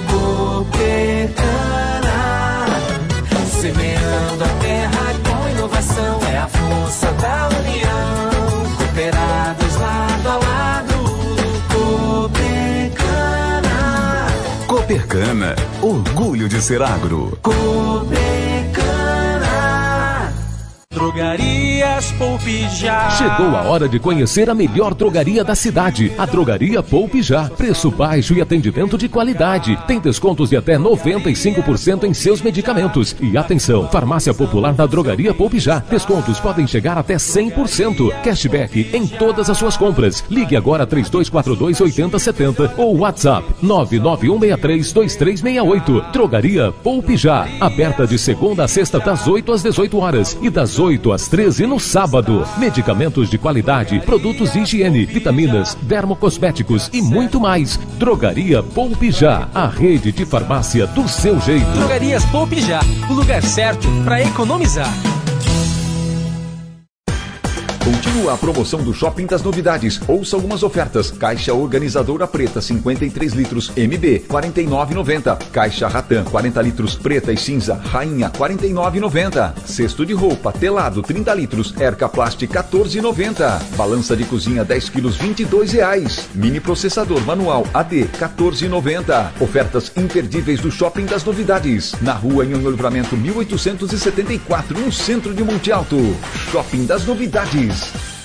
Coopercana. Semeando a terra com inovação, é a força da união, cooperados lado a lado. Coopercana, orgulho de ser agro. Coopercana. Drogarias Poupe Já. Chegou a hora de conhecer a melhor drogaria da cidade, a Drogaria Poupe Já. Preço baixo e atendimento de qualidade. Tem descontos de até noventa e cinco por cento em seus medicamentos. E atenção, farmácia popular da Drogaria Poupe Já. Descontos podem chegar até cem por cento. Cashback em todas as suas compras. Ligue agora três dois quatro dois, oito zero sete zero ou WhatsApp nove nove um seis três, dois três seis oito. Drogaria Poupe Já. Aberta de segunda a sexta das oito às dezoito horas e das oito às treze no sábado. Medicamentos de qualidade, produtos de higiene, vitaminas, dermocosméticos e muito mais. Drogaria Poupe Já, a rede de farmácia do seu jeito. Drogarias Poupe Já, o lugar certo para economizar. Continua a promoção do Shopping das Novidades. Ouça algumas ofertas. Caixa organizadora preta cinquenta e três litros M B quarenta e nove reais e noventa centavos. Caixa Ratan quarenta litros preta e cinza Rainha quarenta e nove reais e noventa centavos. Cesto de roupa telado trinta litros Erca Plast quatorze reais e noventa centavos. Balança de cozinha dez quilos vinte e dois reais. Mini processador manual A D quatorze reais e noventa centavos. Ofertas imperdíveis do Shopping das Novidades. Na rua Nhonhô Livramento mil oitocentos e setenta e quatro, no centro de Monte Alto. Shopping das Novidades.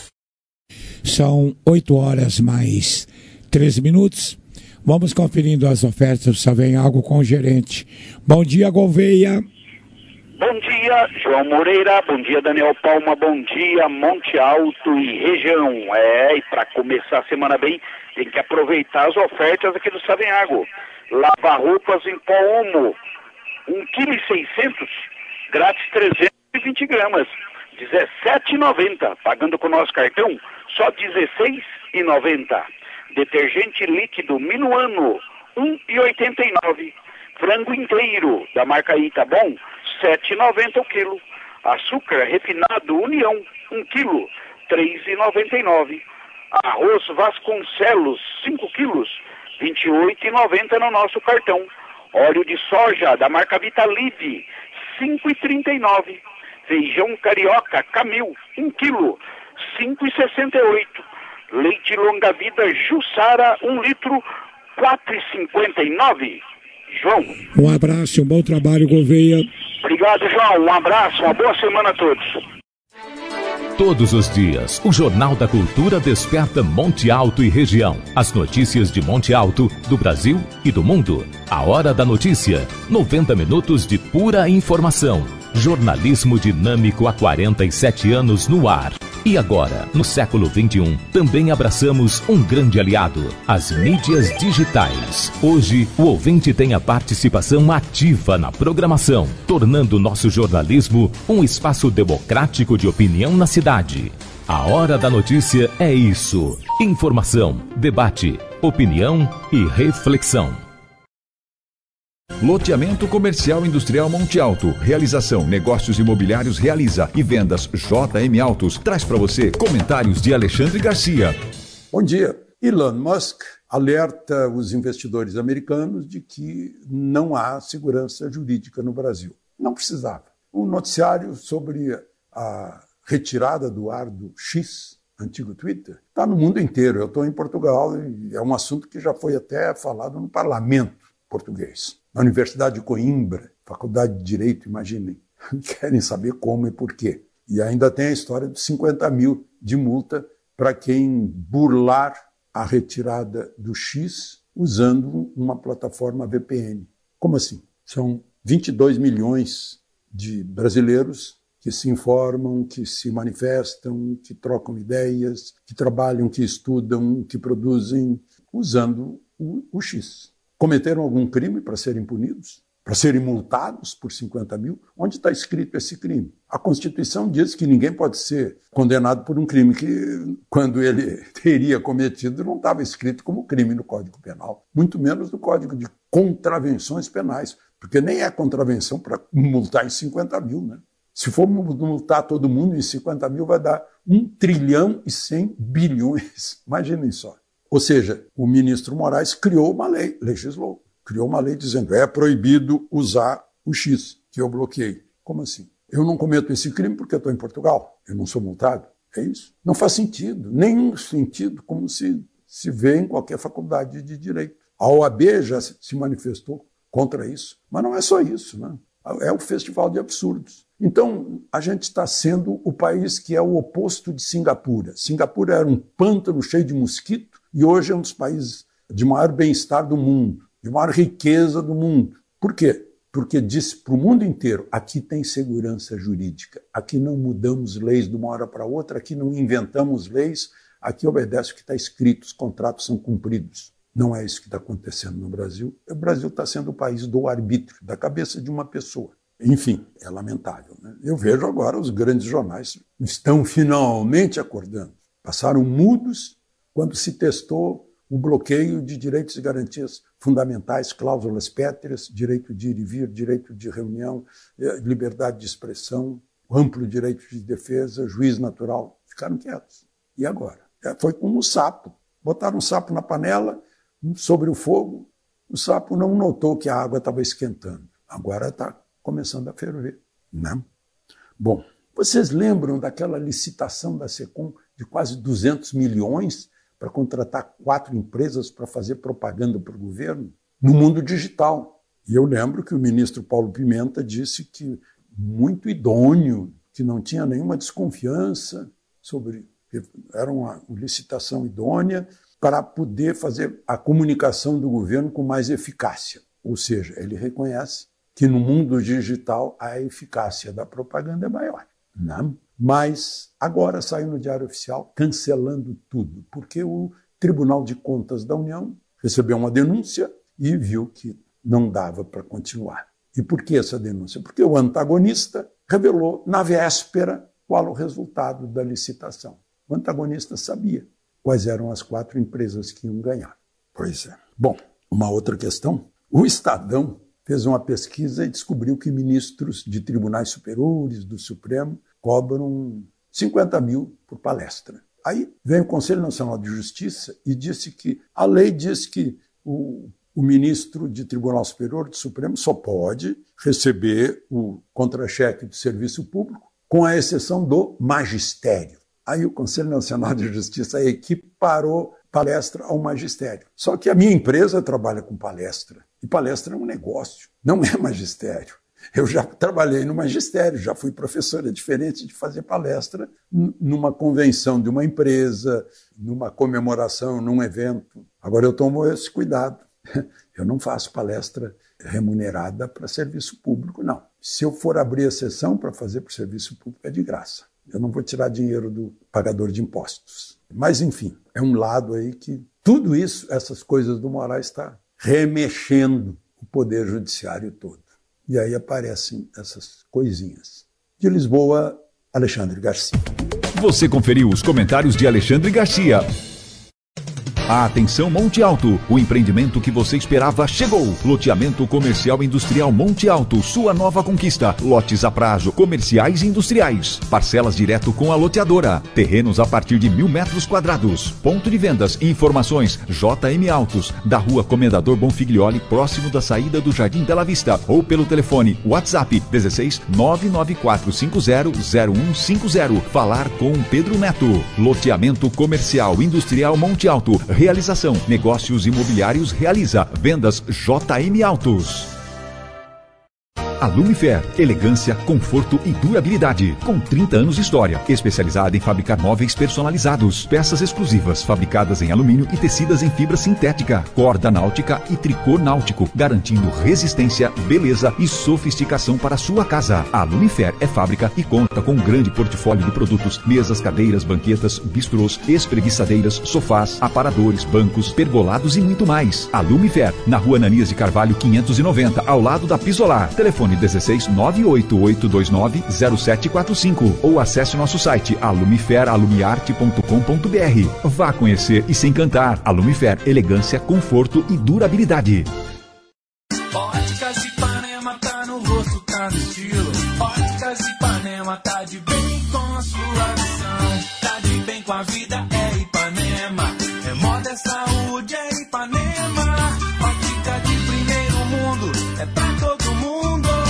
São oito horas mais treze minutos. Vamos conferindo as ofertas do Savenhago com o gerente. Bom dia, Gouveia. Bom dia, João Moreira. Bom dia, Daniel Palma. Bom dia, Monte Alto e região. É, e para começar a semana bem, tem que aproveitar as ofertas aqui do Savenhago. Lava-roupas em pó Omo, um vírgula seis quilos, grátis trezentos e vinte gramas. dezessete reais e noventa centavos, pagando com o nosso cartão, só dezesseis reais e noventa centavos. Detergente líquido Minuano, um real e oitenta e nove centavos. Frango inteiro, da marca Itabom, sete reais e noventa centavos o quilo. Açúcar refinado União, um quilo, três reais e noventa e nove centavos. Arroz Vasconcelos, cinco quilos, vinte e oito reais e noventa centavos no nosso cartão. Óleo de soja, da marca Vitalive, cinco reais e trinta e nove centavos. Feijão carioca Camil, um quilo, cinco reais e sessenta e oito centavos. Leite longa-vida Jussara, um litro, quatro reais e cinquenta e nove centavos. João. Um abraço, um bom trabalho, Gouveia. Obrigado, João. Um abraço, uma boa semana a todos. Todos os dias, o Jornal da Cultura desperta Monte Alto e região. As notícias de Monte Alto, do Brasil e do mundo. A Hora da Notícia. noventa minutos de pura informação. Jornalismo dinâmico há quarenta e sete anos no ar. E agora, no século vinte e um, também abraçamos um grande aliado, as mídias digitais. Hoje, o ouvinte tem a participação ativa na programação, tornando o nosso jornalismo um espaço democrático de opinião na cidade. A Hora da Notícia é isso: informação, debate, opinião e reflexão. Loteamento Comercial Industrial Monte Alto. Realização, negócios imobiliários realiza e vendas J M Autos. Traz para você comentários de Alexandre Garcia. Bom dia. Elon Musk alerta os investidores americanos de que não há segurança jurídica no Brasil. Não precisava. Um noticiário sobre a retirada do ar do X, antigo Twitter, está no mundo inteiro. Eu estou em Portugal e é um assunto que já foi até falado no parlamento português. Na Universidade de Coimbra, Faculdade de Direito, imaginem, querem saber como e por quê. E ainda tem a história dos cinquenta mil de multa para quem burlar a retirada do X usando uma plataforma V P N. Como assim? São vinte e dois milhões de brasileiros que se informam, que se manifestam, que trocam ideias, que trabalham, que estudam, que produzem, usando o, o X. Cometeram algum crime para serem punidos? Para serem multados por cinquenta mil? Onde está escrito esse crime? A Constituição diz que ninguém pode ser condenado por um crime que, quando ele teria cometido, não estava escrito como crime no Código Penal, muito menos no Código de Contravenções Penais, porque nem é contravenção para multar em cinquenta mil, né? Se for multar todo mundo em cinquenta mil, vai dar um trilhão e cem bilhões. Imaginem só. Ou seja, o ministro Moraes criou uma lei, legislou, criou uma lei dizendo é proibido usar o X, que eu bloqueei. Como assim? Eu não cometo esse crime porque eu estou em Portugal, eu não sou multado. É isso? Não faz sentido, nenhum sentido, como se, se vê em qualquer faculdade de direito. A O A B já se manifestou contra isso, mas não é só isso, né? É o festival de absurdos. Então, a gente está sendo o país que é o oposto de Singapura. Singapura era um pântano cheio de mosquito e hoje é um dos países de maior bem-estar do mundo, de maior riqueza do mundo. Por quê? Porque disse para o mundo inteiro, aqui tem segurança jurídica, aqui não mudamos leis de uma hora para outra, aqui não inventamos leis, aqui obedece o que está escrito, os contratos são cumpridos. Não é isso que está acontecendo no Brasil. O Brasil está sendo o país do arbítrio, da cabeça de uma pessoa. Enfim, é lamentável, né? Eu vejo agora os grandes jornais estão finalmente acordando. Passaram mudos quando se testou o bloqueio de direitos e garantias fundamentais, cláusulas pétreas, direito de ir e vir, direito de reunião, liberdade de expressão, amplo direito de defesa, juiz natural. Ficaram quietos. E agora? Foi como o sapo. Botaram um sapo na panela, sobre o fogo, o sapo não notou que a água estava esquentando. Agora está começando a ferver. Né? Bom, vocês lembram daquela licitação da SECOM de quase duzentos milhões para contratar quatro empresas para fazer propaganda para o governo? No mundo digital. E eu lembro que o ministro Paulo Pimenta disse que muito idôneo, que não tinha nenhuma desconfiança sobre... Era uma licitação idônea para poder fazer a comunicação do governo com mais eficácia. Ou seja, ele reconhece que no mundo digital a eficácia da propaganda é maior. Não? Mas agora saiu no Diário Oficial cancelando tudo, porque o Tribunal de Contas da União recebeu uma denúncia e viu que não dava para continuar. E por que essa denúncia? Porque o antagonista revelou na véspera qual o resultado da licitação. O antagonista sabia quais eram as quatro empresas que iam ganhar. Pois é. Bom, uma outra questão. O Estadão fez uma pesquisa e descobriu que ministros de tribunais superiores, do Supremo, cobram cinquenta mil por palestra. Aí vem o Conselho Nacional de Justiça e disse que a lei diz que o, o ministro de Tribunal Superior do Supremo só pode receber o contra-cheque do serviço público, com a exceção do magistério. Aí o Conselho Nacional de Justiça equiparou palestra ao magistério. Só que a minha empresa trabalha com palestra. E palestra é um negócio, não é magistério. Eu já trabalhei no magistério, já fui professor. É diferente de fazer palestra numa convenção de uma empresa, numa comemoração, num evento. Agora eu tomo esse cuidado. Eu não faço palestra remunerada para serviço público, não. Se eu for abrir a sessão para fazer para o serviço público, é de graça. Eu não vou tirar dinheiro do pagador de impostos. Mas, enfim, é um lado aí que tudo isso, essas coisas do Moraes, está remexendo o poder judiciário todo. E aí aparecem essas coisinhas. De Lisboa, Alexandre Garcia. Você conferiu os comentários de Alexandre Garcia. Atenção Monte Alto, o empreendimento que você esperava chegou. Loteamento comercial industrial Monte Alto, sua nova conquista. Lotes a prazo, comerciais e industriais. Parcelas direto com a loteadora. Terrenos a partir de mil metros quadrados. Ponto de vendas e informações J M Autos, da rua Comendador Bonfiglioli, próximo da saída do Jardim Bela Vista. Ou pelo telefone WhatsApp dezesseis nove nove quatro cinco zero zero um cinco zero. Falar com Pedro Neto. Loteamento comercial industrial Monte Alto. Realização, negócios imobiliários realiza, vendas J M Autos. A Lumifer, elegância, conforto e durabilidade. Com trinta anos de história, especializada em fabricar móveis personalizados, peças exclusivas, fabricadas em alumínio e tecidas em fibra sintética, corda náutica e tricô náutico, garantindo resistência, beleza e sofisticação para a sua casa. A Lumifer é fábrica e conta com um grande portfólio de produtos, mesas, cadeiras, banquetas, bistrôs, espreguiçadeiras, sofás, aparadores, bancos, pergolados e muito mais. A Lumifer, na rua Ananias de Carvalho quinhentos e noventa, ao lado da Pisolar. Telefone dezesseis nove oito oito dois nove zero sete quatro cinco ou acesse nosso site alumifer alumiarte ponto com ponto br. Vá conhecer e se encantar. A Lumifer, elegância, conforto e durabilidade. Óticas Ipanema tá no rosto, tá no estilo. Óticas Ipanema tá de bem com a sua visão. Tá de bem com a vida, é Ipanema. É moda, é saúde, é Ipanema. Ótica de primeiro mundo, é pra todo mundo.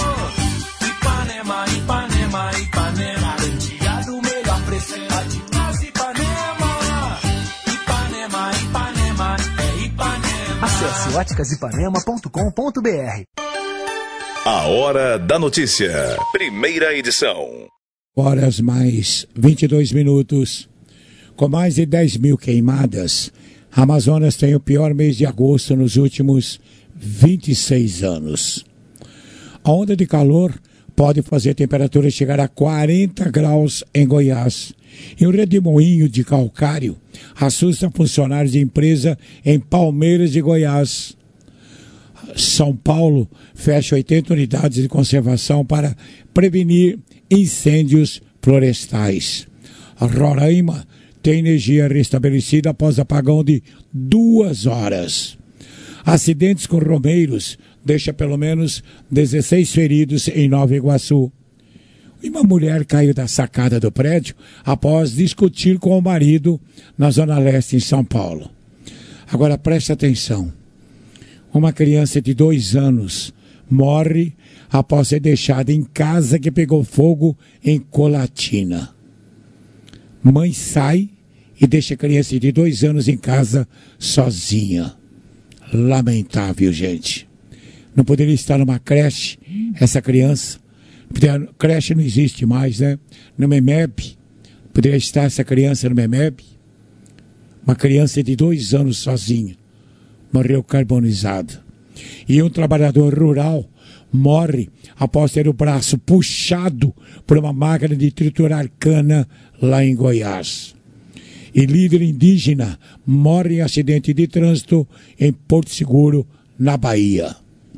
Ipanema, Ipanema, Ipanema. Garantia do melhor preço, é de nós, Ipanema. Ipanema, Ipanema, é Ipanema. Acesse óticas ipanema ponto com ponto br. A Hora da Notícia. Primeira edição. Horas mais vinte e dois minutos. Com mais de dez mil queimadas, a Amazonas tem o pior mês de agosto nos últimos vinte e seis anos. A onda de calor pode fazer a temperatura chegar a quarenta graus em Goiás. E o redemoinho de calcário assusta funcionários de empresa em Palmeiras de Goiás. São Paulo fecha oitenta unidades de conservação para prevenir incêndios florestais. Roraima tem energia restabelecida após apagão de duas horas. Acidentes com romeiros deixa pelo menos dezesseis feridos em Nova Iguaçu. E uma mulher caiu da sacada do prédio após discutir com o marido na Zona Leste, em São Paulo. Agora preste atenção. Uma criança de dois anos morre após ser deixada em casa que pegou fogo em Colatina. Mãe sai e deixa a criança de dois anos em casa sozinha. Lamentável, gente. Não poderia estar numa creche, essa criança. Creche não existe mais, né? No MEMEB. Poderia estar essa criança no MEMEB. Uma criança de dois anos sozinha. Morreu carbonizada. E um trabalhador rural morre após ter o braço puxado por uma máquina de triturar cana lá em Goiás. E líder indígena morre em acidente de trânsito em Porto Seguro, na Bahia.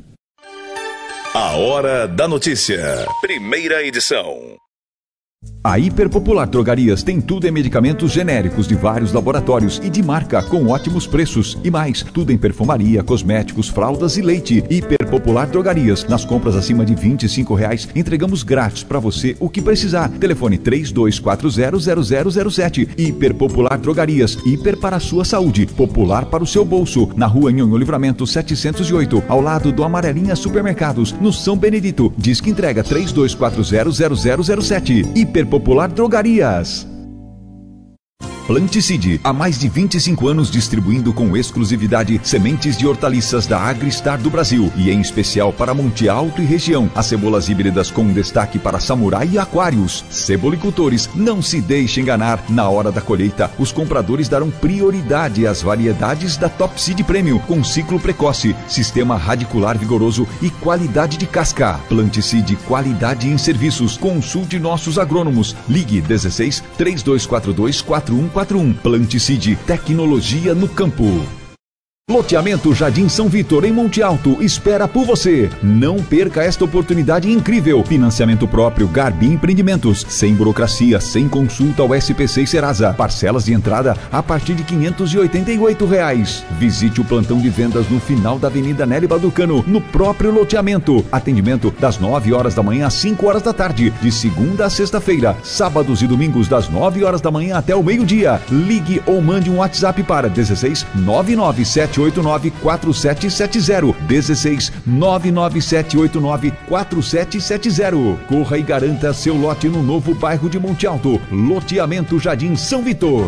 A Hora da Notícia. Primeira edição. A Hiperpopular Drogarias tem tudo em medicamentos genéricos de vários laboratórios e de marca com ótimos preços. E mais, tudo em perfumaria, cosméticos, fraldas e leite. Hiperpopular Drogarias. Nas compras acima de vinte e cinco reais, entregamos grátis para você o que precisar. Telefone três dois quatro zero zero zero zero sete. Hiperpopular Drogarias. Hiper para a sua saúde. Popular para o seu bolso. Na rua Nhonho Livramento setecentos e oito, ao lado do Amarelinha Supermercados, no São Benedito. Disque entrega três dois quatro zero zero zero zero sete. Hiperpopular Drogarias. Planticide, há mais de vinte e cinco anos distribuindo com exclusividade sementes de hortaliças da Agristar do Brasil e em especial para Monte Alto e região. As cebolas híbridas com destaque para samurai e aquários. Cebolicultores, não se deixe enganar. Na hora da colheita, os compradores darão prioridade às variedades da Top Seed Premium com ciclo precoce, sistema radicular vigoroso e qualidade de casca. Planticide, qualidade em serviços. Consulte nossos agrônomos. Ligue dezesseis, três dois quatro dois, quatro um quatro um. Planticide, tecnologia no campo. Loteamento Jardim São Vitor, em Monte Alto, espera por você. Não perca esta oportunidade incrível. Financiamento próprio Garbi Empreendimentos. Sem burocracia, sem consulta ao S P C e Serasa. Parcelas de entrada a partir de quinhentos e oitenta e oito reais. Visite o plantão de vendas no final da Avenida Nélio Balducano, no próprio loteamento. Atendimento das nove horas da manhã às cinco horas da tarde, de segunda a sexta-feira. Sábados e domingos das nove horas da manhã até o meio-dia. Ligue ou mande um WhatsApp para dezesseis, nove nove sete oito nove, quatro sete sete zero. dezesseis, nove nove sete oito nove, quatro sete sete zero. Corra e garanta seu lote no novo bairro de Monte Alto. Loteamento Jardim São Vitor.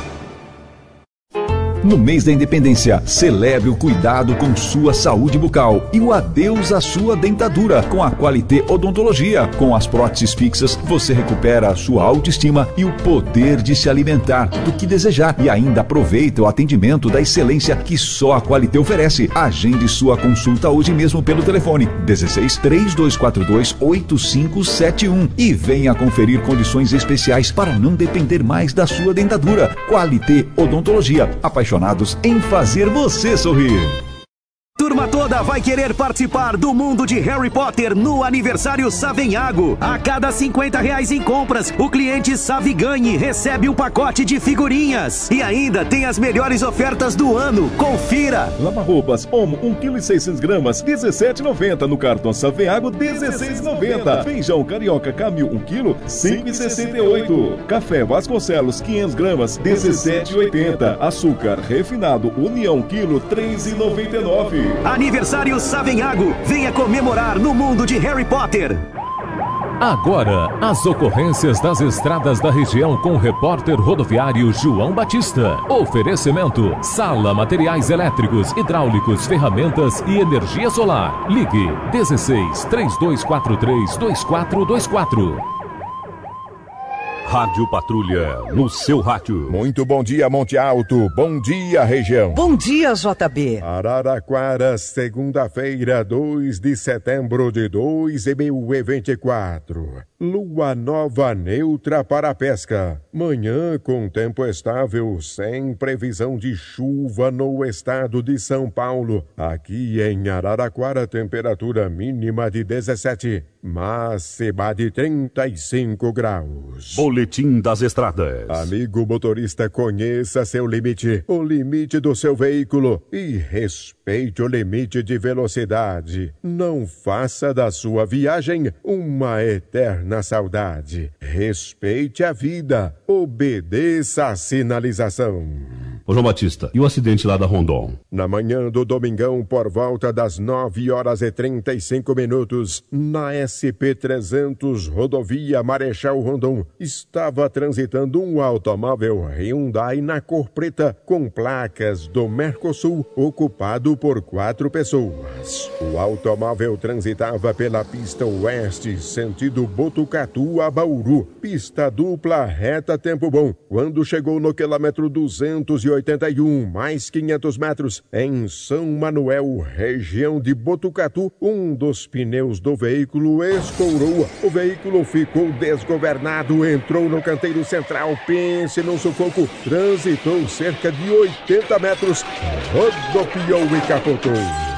No mês da Independência, celebre o cuidado com sua saúde bucal e o adeus à sua dentadura com a Qualité Odontologia. Com as próteses fixas, você recupera a sua autoestima e o poder de se alimentar do que desejar e ainda aproveita o atendimento da excelência que só a Qualité oferece. Agende sua consulta hoje mesmo pelo telefone dezesseis, três dois quatro dois, oito cinco sete um e venha conferir condições especiais para não depender mais da sua dentadura. Qualité Odontologia, apaixonado em fazer você sorrir. Turma toda vai querer participar do mundo de Harry Potter no aniversário Savenhago. A cada cinquenta reais em compras, o cliente Saviganhe recebe um pacote de figurinhas. E ainda tem as melhores ofertas do ano. Confira! Lava-roupas Omo um quilo e seiscentos gramas, dezessete reais e noventa. No cartão Savenhago, dezesseis reais e noventa. Feijão carioca Camil um quilo, cinco reais e sessenta e oito. Café Vasconcelos quinhentas gramas, dezessete reais e oitenta. Açúcar refinado União quilo, três reais e noventa e nove. Aniversário Savenhago, venha comemorar no mundo de Harry Potter. Agora, as ocorrências das estradas da região com o repórter rodoviário João Batista. Oferecimento: Sala Materiais Elétricos, Hidráulicos, Ferramentas e Energia Solar. Ligue dezesseis, três dois quatro três, dois quatro dois quatro. Rádio Patrulha, no seu rádio. Muito bom dia, Monte Alto. Bom dia, região. Bom dia, J B. Araraquara, segunda-feira, dois de setembro de dois mil e vinte e quatro. Lua nova neutra para a pesca. Manhã com tempo estável, sem previsão de chuva no estado de São Paulo. Aqui em Araraquara, temperatura mínima de dezessete, máxima de trinta e cinco graus. Boletim das estradas. Amigo motorista, conheça seu limite, o limite do seu veículo e respeite o limite de velocidade. Não faça da sua viagem uma eterna saudade. Respeite a vida, obedeça a sinalização. Ô João Batista, e o acidente lá da Rondon? Na manhã do domingão, por volta das nove horas e trinta e cinco minutos, na S P trezentos, rodovia Marechal Rondon, estava transitando um automóvel Hyundai na cor preta, com placas do Mercosul, ocupado por quatro pessoas. O automóvel transitava pela pista oeste, sentido Botucatu a Bauru, pista dupla reta tempo bom, quando chegou no quilômetro duzentos e oitenta e um, mais quinhentos metros, em São Manuel, região de Botucatu, um dos pneus do veículo escourou. O veículo ficou desgovernado, entrou no canteiro central, pense num sufoco, transitou cerca de oitenta metros, rodopiou e capotou.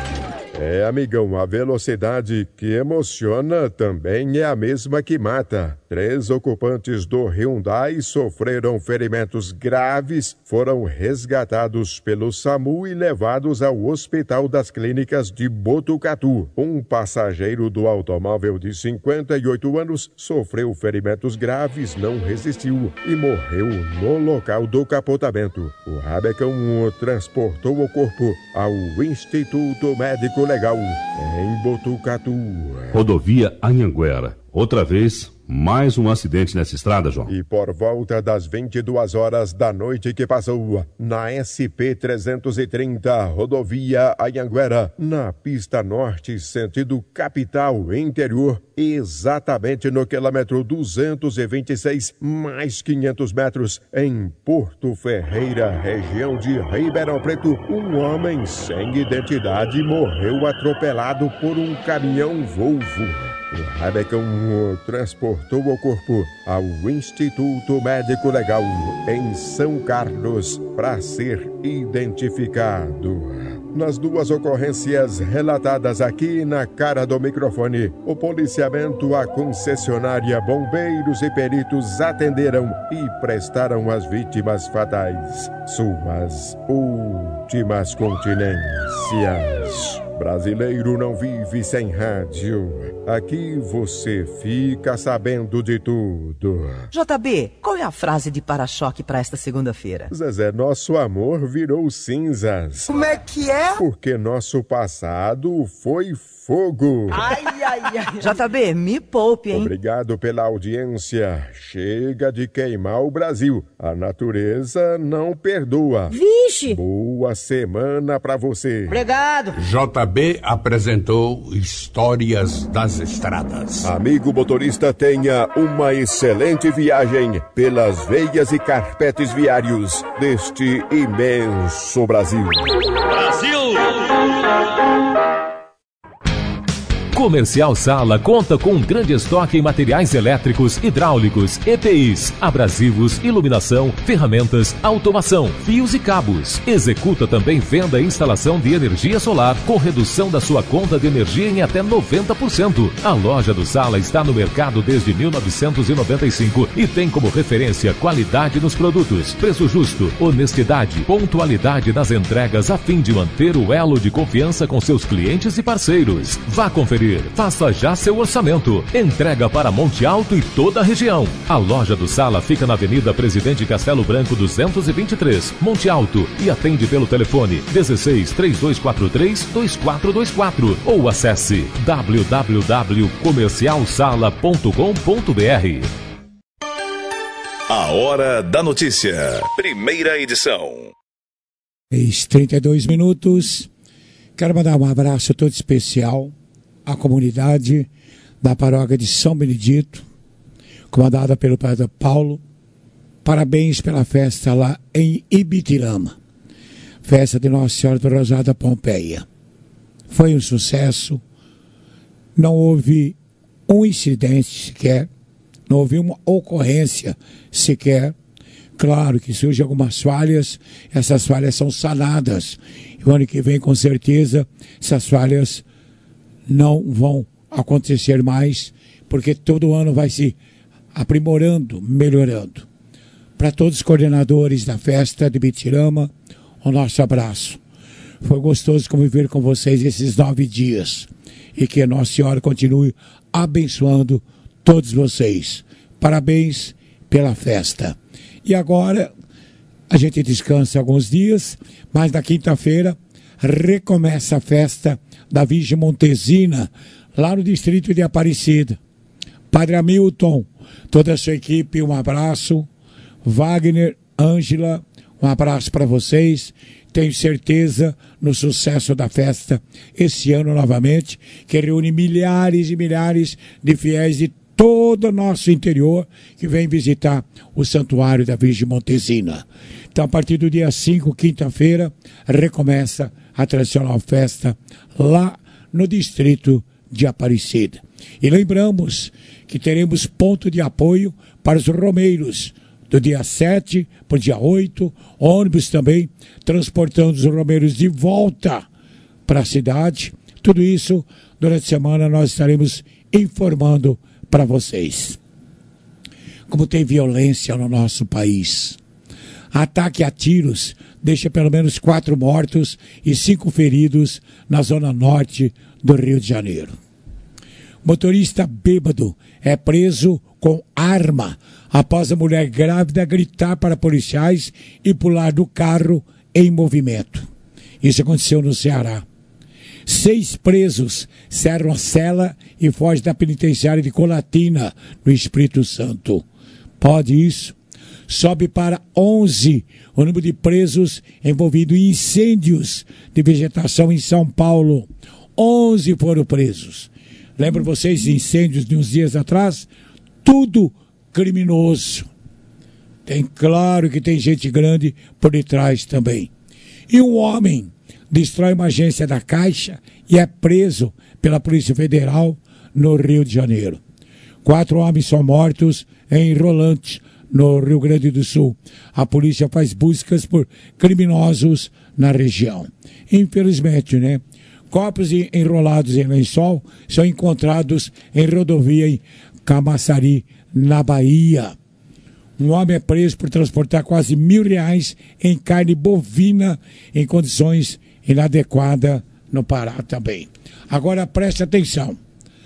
É, amigão, a velocidade que emociona também é a mesma que mata. Três ocupantes do Hyundai sofreram ferimentos graves, foram resgatados pelo SAMU e levados ao Hospital das Clínicas de Botucatu. Um passageiro do automóvel de cinquenta e oito anos sofreu ferimentos graves, não resistiu e morreu no local do capotamento. O Rabecão transportou o corpo ao Instituto Médico Legal em Botucatu. Rodovia Anhanguera. Outra vez, mais um acidente nessa estrada, João. E por volta das vinte e duas horas da noite que passou, na S P trezentos e trinta, rodovia Anhanguera, na pista norte, sentido capital interior, exatamente no quilômetro duzentos e vinte e seis, mais quinhentos metros, em Porto Ferreira, região de Ribeirão Preto, um homem sem identidade morreu atropelado por um caminhão Volvo. O Rabecão transportou o corpo ao Instituto Médico Legal em São Carlos para ser identificado. Nas duas ocorrências relatadas aqui na cara do microfone, o policiamento, a concessionária, bombeiros e peritos atenderam e prestaram às vítimas fatais suas últimas continências. Brasileiro não vive sem rádio. Aqui você fica sabendo de tudo. J B, qual é a frase de para-choque para esta segunda-feira? Zezé, nosso amor virou cinzas. Como é que é? Porque nosso passado foi fogo. Ai, ai, ai. J B, me poupe, hein? Obrigado pela audiência. Chega de queimar o Brasil. A natureza não perdoa. Vixe! Boa semana pra você. Obrigado. J B apresentou Histórias das Estradas. Amigo motorista, tenha uma excelente viagem pelas veias e carpetes viários deste imenso Brasil. Brasil! Comercial Sala conta com um grande estoque em materiais elétricos, hidráulicos, E P Is, abrasivos, iluminação, ferramentas, automação, fios e cabos. Executa também venda e instalação de energia solar com redução da sua conta de energia em até noventa por cento. A loja do Sala está no mercado desde mil novecentos e noventa e cinco e tem como referência qualidade nos produtos, preço justo, honestidade, pontualidade nas entregas a fim de manter o elo de confiança com seus clientes e parceiros. Vá conferir concorrer. Faça já seu orçamento. Entrega para Monte Alto e toda a região. A loja do Sala fica na Avenida Presidente Castelo Branco duzentos e vinte e três, Monte Alto, e atende pelo telefone dezesseis, três dois quatro três, dois quatro dois quatro ou acesse w w w ponto comercial sala ponto com ponto b r. A Hora da Notícia. Primeira edição. trinta e dois minutos. Quero mandar um abraço todo especial à comunidade da paróquia de São Benedito, comandada pelo padre Paulo. Parabéns pela festa lá em Ibitirama. Festa de Nossa Senhora do Rosário da Pompeia. Foi um sucesso. Não houve um incidente sequer. Não houve uma ocorrência sequer. Claro que surgem algumas falhas, essas falhas são sanadas. E o ano que vem, com certeza, essas falhas não vão acontecer mais, porque todo ano vai se aprimorando, melhorando. Para todos os coordenadores da festa de Ibitirama, o nosso abraço. Foi gostoso conviver com vocês esses nove dias. E que Nossa Senhora continue abençoando todos vocês. Parabéns pela festa. E agora, a gente descansa alguns dias, mas na quinta-feira recomeça a festa da Virgem Montesina, lá no distrito de Aparecida. Padre Hamilton, toda a sua equipe, um abraço. Wagner, Ângela, um abraço para vocês. Tenho certeza no sucesso da festa esse ano novamente, que reúne milhares e milhares de fiéis de todo o nosso interior que vem visitar o Santuário da Virgem Montesina. Então, a partir do dia cinco, quinta-feira, recomeça a tradicional festa lá no distrito de Aparecida. E lembramos que teremos ponto de apoio para os romeiros, do dia sete para o dia oito, ônibus também, transportando os romeiros de volta para a cidade. Tudo isso, durante a semana, nós estaremos informando para vocês. Como tem violência no nosso país. Ataque a tiros deixa pelo menos quatro mortos e cinco feridos na zona norte do Rio de Janeiro. Motorista bêbado é preso com arma após a mulher grávida gritar para policiais e pular do carro em movimento. Isso aconteceu no Ceará. Seis presos cerram a cela e fogem da penitenciária de Colatina, no Espírito Santo. Pode isso? Sobe para onze o número de presos envolvidos em incêndios de vegetação em São Paulo. onze foram presos. Lembram vocês de incêndios de uns dias atrás? Tudo criminoso. Tem claro que tem gente grande por detrás também. E um homem destrói uma agência da Caixa e é preso pela Polícia Federal no Rio de Janeiro. Quatro homens são mortos em Rolante, no Rio Grande do Sul. A polícia faz buscas por criminosos na região. Infelizmente, né? Corpos enrolados em lençol são encontrados em rodovia em Camaçari, na Bahia. Um homem é preso por transportar quase mil reais em carne bovina em condições inadequadas no Pará também. Agora preste atenção.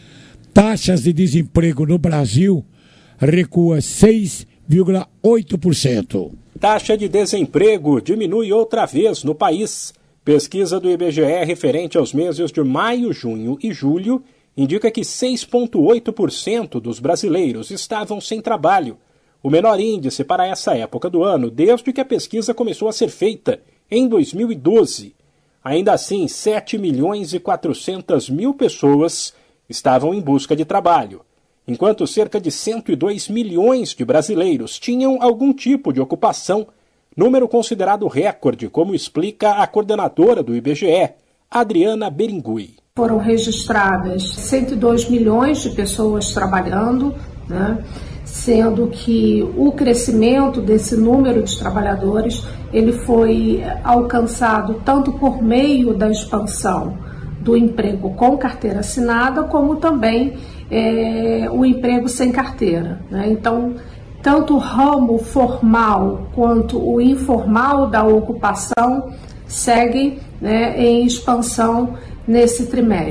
Taxas de desemprego no Brasil recua seis vírgula oito por cento. Taxa de desemprego diminui outra vez no país. Pesquisa do I B G E referente aos meses de maio, junho e julho indica que seis vírgula oito por cento dos brasileiros estavam sem trabalho, o menor índice para essa época do ano desde que a pesquisa começou a ser feita, em dois mil e doze. Ainda assim, sete milhões e quatrocentas mil pessoas estavam em busca de trabalho, enquanto cerca de cento e dois milhões de brasileiros tinham algum tipo de ocupação, número considerado recorde, como explica a coordenadora do I B G E, Adriana Beringui. Foram registradas cento e dois milhões de pessoas trabalhando, né? Sendo que o crescimento desse número de trabalhadores ele foi alcançado tanto por meio da expansão do emprego com carteira assinada, como também é, o emprego sem carteira, né? Então, tanto o ramo formal quanto o informal da ocupação seguem, né, em expansão nesse trimestre.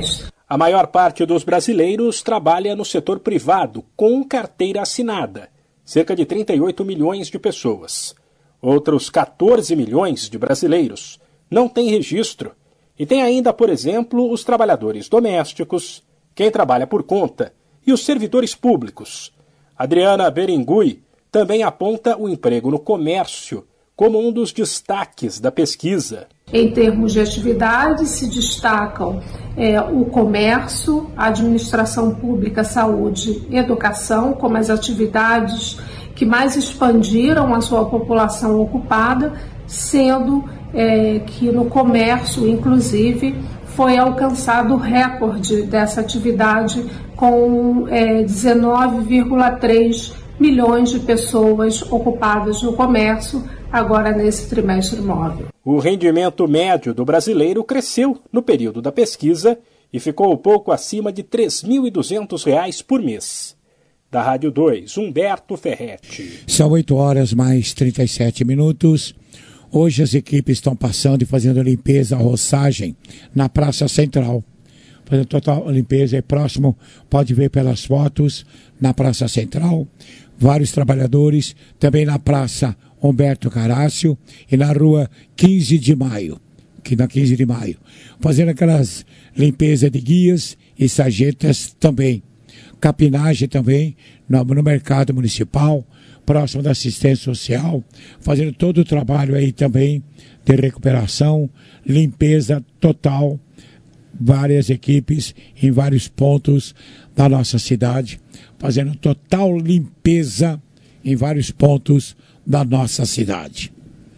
A maior parte dos brasileiros trabalha no setor privado, com carteira assinada, cerca de trinta e oito milhões de pessoas. Outros quatorze milhões de brasileiros não têm registro. E tem ainda, por exemplo, os trabalhadores domésticos, quem trabalha por conta e os servidores públicos. Adriana Berengui também aponta o emprego no comércio como um dos destaques da pesquisa. Em termos de atividades, se destacam é, o comércio, a administração pública, saúde e educação, como as atividades que mais expandiram a sua população ocupada, sendo é, que no comércio, inclusive, foi alcançado o recorde dessa atividade com é, dezenove vírgula três milhões de pessoas ocupadas no comércio, agora nesse trimestre móvel. O rendimento médio do brasileiro cresceu no período da pesquisa e ficou pouco acima de três mil e duzentos reais por mês. Da Rádio dois, Humberto Ferretti. São oito horas mais trinta e sete minutos. Hoje as equipes estão passando e fazendo limpeza, roçagem na Praça Central. Fazendo total limpeza aí próximo, pode ver pelas fotos, na Praça Central. Vários trabalhadores, também na Praça Humberto Carácio e na Rua quinze de maio, que na quinze de maio. Fazendo aquelas limpezas de guias e sarjetas também. Capinagem também no, no mercado municipal, próximo da assistência social, fazendo todo o trabalho aí também de recuperação, limpeza total, várias equipes em vários pontos da nossa cidade, fazendo total limpeza em vários pontos da nossa cidade.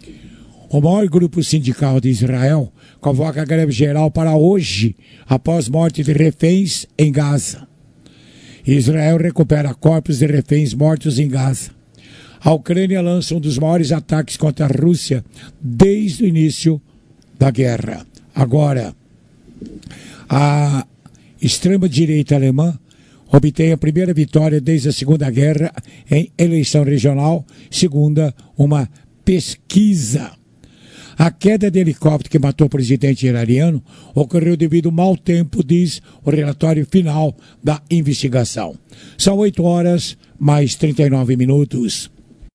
O maior grupo sindical de Israel convoca a greve geral para hoje, após morte de reféns em Gaza. Israel recupera corpos de reféns mortos em Gaza. A Ucrânia lança um dos maiores ataques contra a Rússia desde o início da guerra. Agora, a extrema-direita alemã obtém a primeira vitória desde a Segunda Guerra em eleição regional, segundo uma pesquisa. A queda de helicóptero que matou o presidente iraniano ocorreu devido ao mau tempo, diz o relatório final da investigação. São oito horas mais trinta e nove minutos.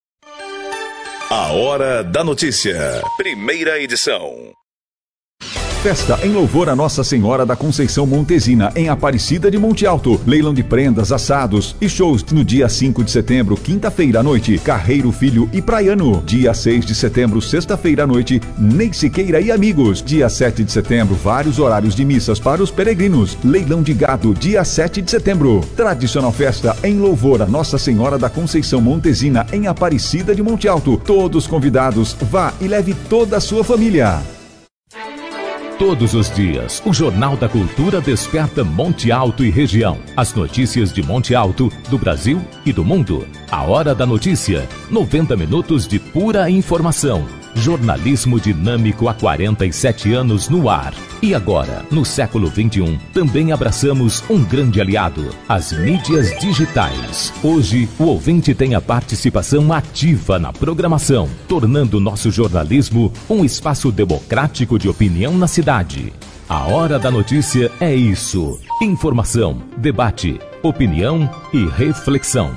A Hora da Notícia. Primeira edição. Festa em louvor a Nossa Senhora da Conceição Montesina, em Aparecida de Monte Alto. Leilão de prendas, assados e shows no dia cinco de setembro, quinta-feira à noite, Carreiro Filho e Praiano. Dia seis de setembro, sexta-feira à noite, Ney Siqueira e Amigos. Dia sete de setembro, vários horários de missas para os peregrinos. Leilão de gado, dia sete de setembro. Tradicional festa em louvor a Nossa Senhora da Conceição Montesina, em Aparecida de Monte Alto. Todos convidados, vá e leve toda a sua família. Todos os dias, o Jornal da Cultura desperta Monte Alto e região. As notícias de Monte Alto, do Brasil e do mundo. A Hora da Notícia. noventa minutos de pura informação. Jornalismo dinâmico há quarenta e sete anos no ar. E agora, no século vinte e um, também abraçamos um grande aliado, as mídias digitais. Hoje, o ouvinte tem a participação ativa na programação, tornando nosso jornalismo um espaço democrático de opinião na cidade. A Hora da Notícia é isso: informação, debate, opinião e reflexão.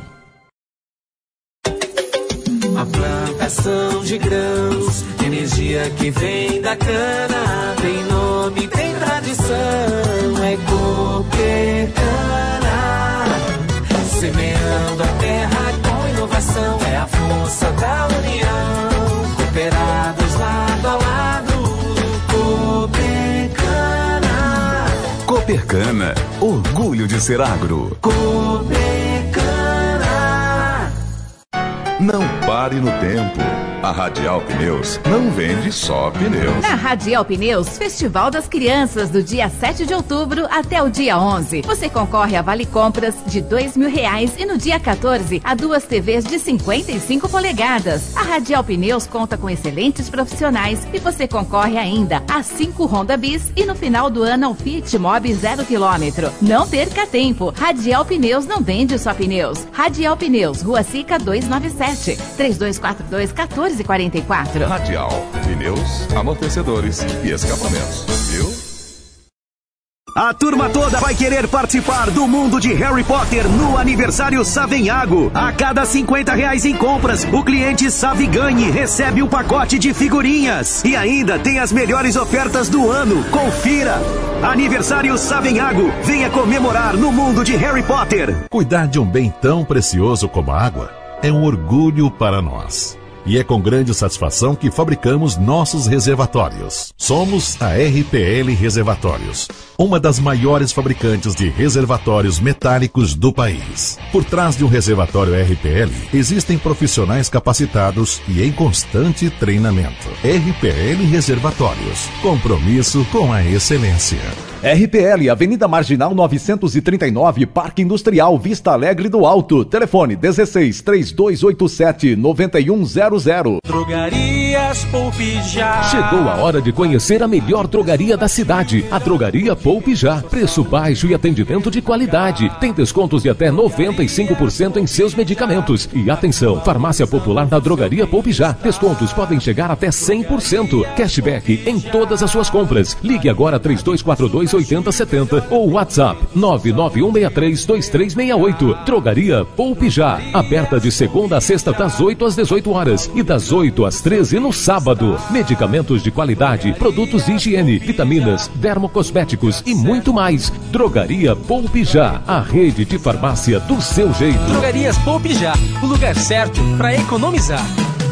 A plantação de grãos, energia que vem da cana, tem nome, tem tradição, é Cooper Cana. Semeando a terra com inovação, é a força da união, cooperados lado a lado, Cooper Cana. Cooper Cana, orgulho de ser agro. Cooper Não pare no tempo. A Radial Pneus não vende só pneus. Na Radial Pneus, Festival das Crianças, do dia sete de outubro até o dia onze. Você concorre a vale compras de dois mil reais e no dia quatorze a duas T Vs de cinquenta e cinco polegadas. A Radial Pneus conta com excelentes profissionais e você concorre ainda a cinco Honda Bis e no final do ano ao Fiat Mobi zero quilômetro. Não perca tempo. Radial Pneus não vende só pneus. Radial Pneus, Rua Sica duzentos e noventa e sete, três dois quatro dois, um quatro quatro quatro. Radial, pneus, amortecedores e escapamentos, viu? A turma toda vai querer participar do mundo de Harry Potter no aniversário Savenhago. A cada cinquenta reais em compras, o cliente Saviganhe recebe um pacote de figurinhas. E ainda tem as melhores ofertas do ano. Confira! Aniversário Savenhago. Venha comemorar no mundo de Harry Potter. Cuidar de um bem tão precioso como a água é um orgulho para nós. E é com grande satisfação que fabricamos nossos reservatórios. Somos a R P L Reservatórios, uma das maiores fabricantes de reservatórios metálicos do país. Por trás de um reservatório R P L, existem profissionais capacitados e em constante treinamento. R P L Reservatórios, compromisso com a excelência. R P L, Avenida Marginal novecentos e trinta e nove, Parque Industrial, Vista Alegre do Alto. Telefone dezesseis, três dois oito sete, nove um zero zero. Drogarias Poupe Já. Chegou a hora de conhecer a melhor drogaria da cidade, a Drogaria Poupe Já. Preço baixo e atendimento de qualidade. Tem descontos de até noventa e cinco por cento em seus medicamentos. E atenção, Farmácia Popular da Drogaria Poupe Já. Descontos podem chegar até cem por cento. Cashback em todas as suas compras. Ligue agora três dois quatro dois, oito zero sete zero ou WhatsApp nove nove um seis três, dois três seis oito. Drogaria Poupe Já. Aberta de segunda a sexta das oito às dezoito horas e das oito às treze no sábado. Medicamentos de qualidade, produtos de higiene, vitaminas, dermocosméticos e muito mais. Drogaria Poupe Já, a rede de farmácia do seu jeito. Drogarias Poupe Já, o lugar certo para economizar.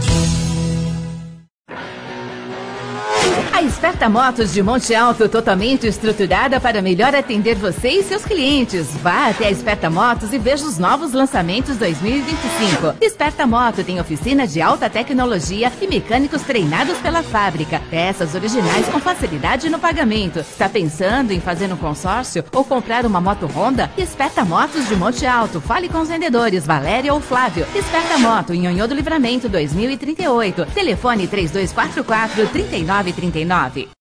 A Esperta Motos de Monte Alto, totalmente estruturada para melhor atender você e seus clientes. Vá até a Esperta Motos e veja os novos lançamentos dois mil e vinte e cinco. Esperta Moto tem oficina de alta tecnologia e mecânicos treinados pela fábrica. Peças originais com facilidade no pagamento. Está pensando em fazer um consórcio ou comprar uma moto Honda? Esperta Motos de Monte Alto. Fale com os vendedores Valéria ou Flávio. Esperta Moto em Nhonhô do Livramento dois mil e trinta e oito. Telefone três dois quatro quatro, três nove três nove.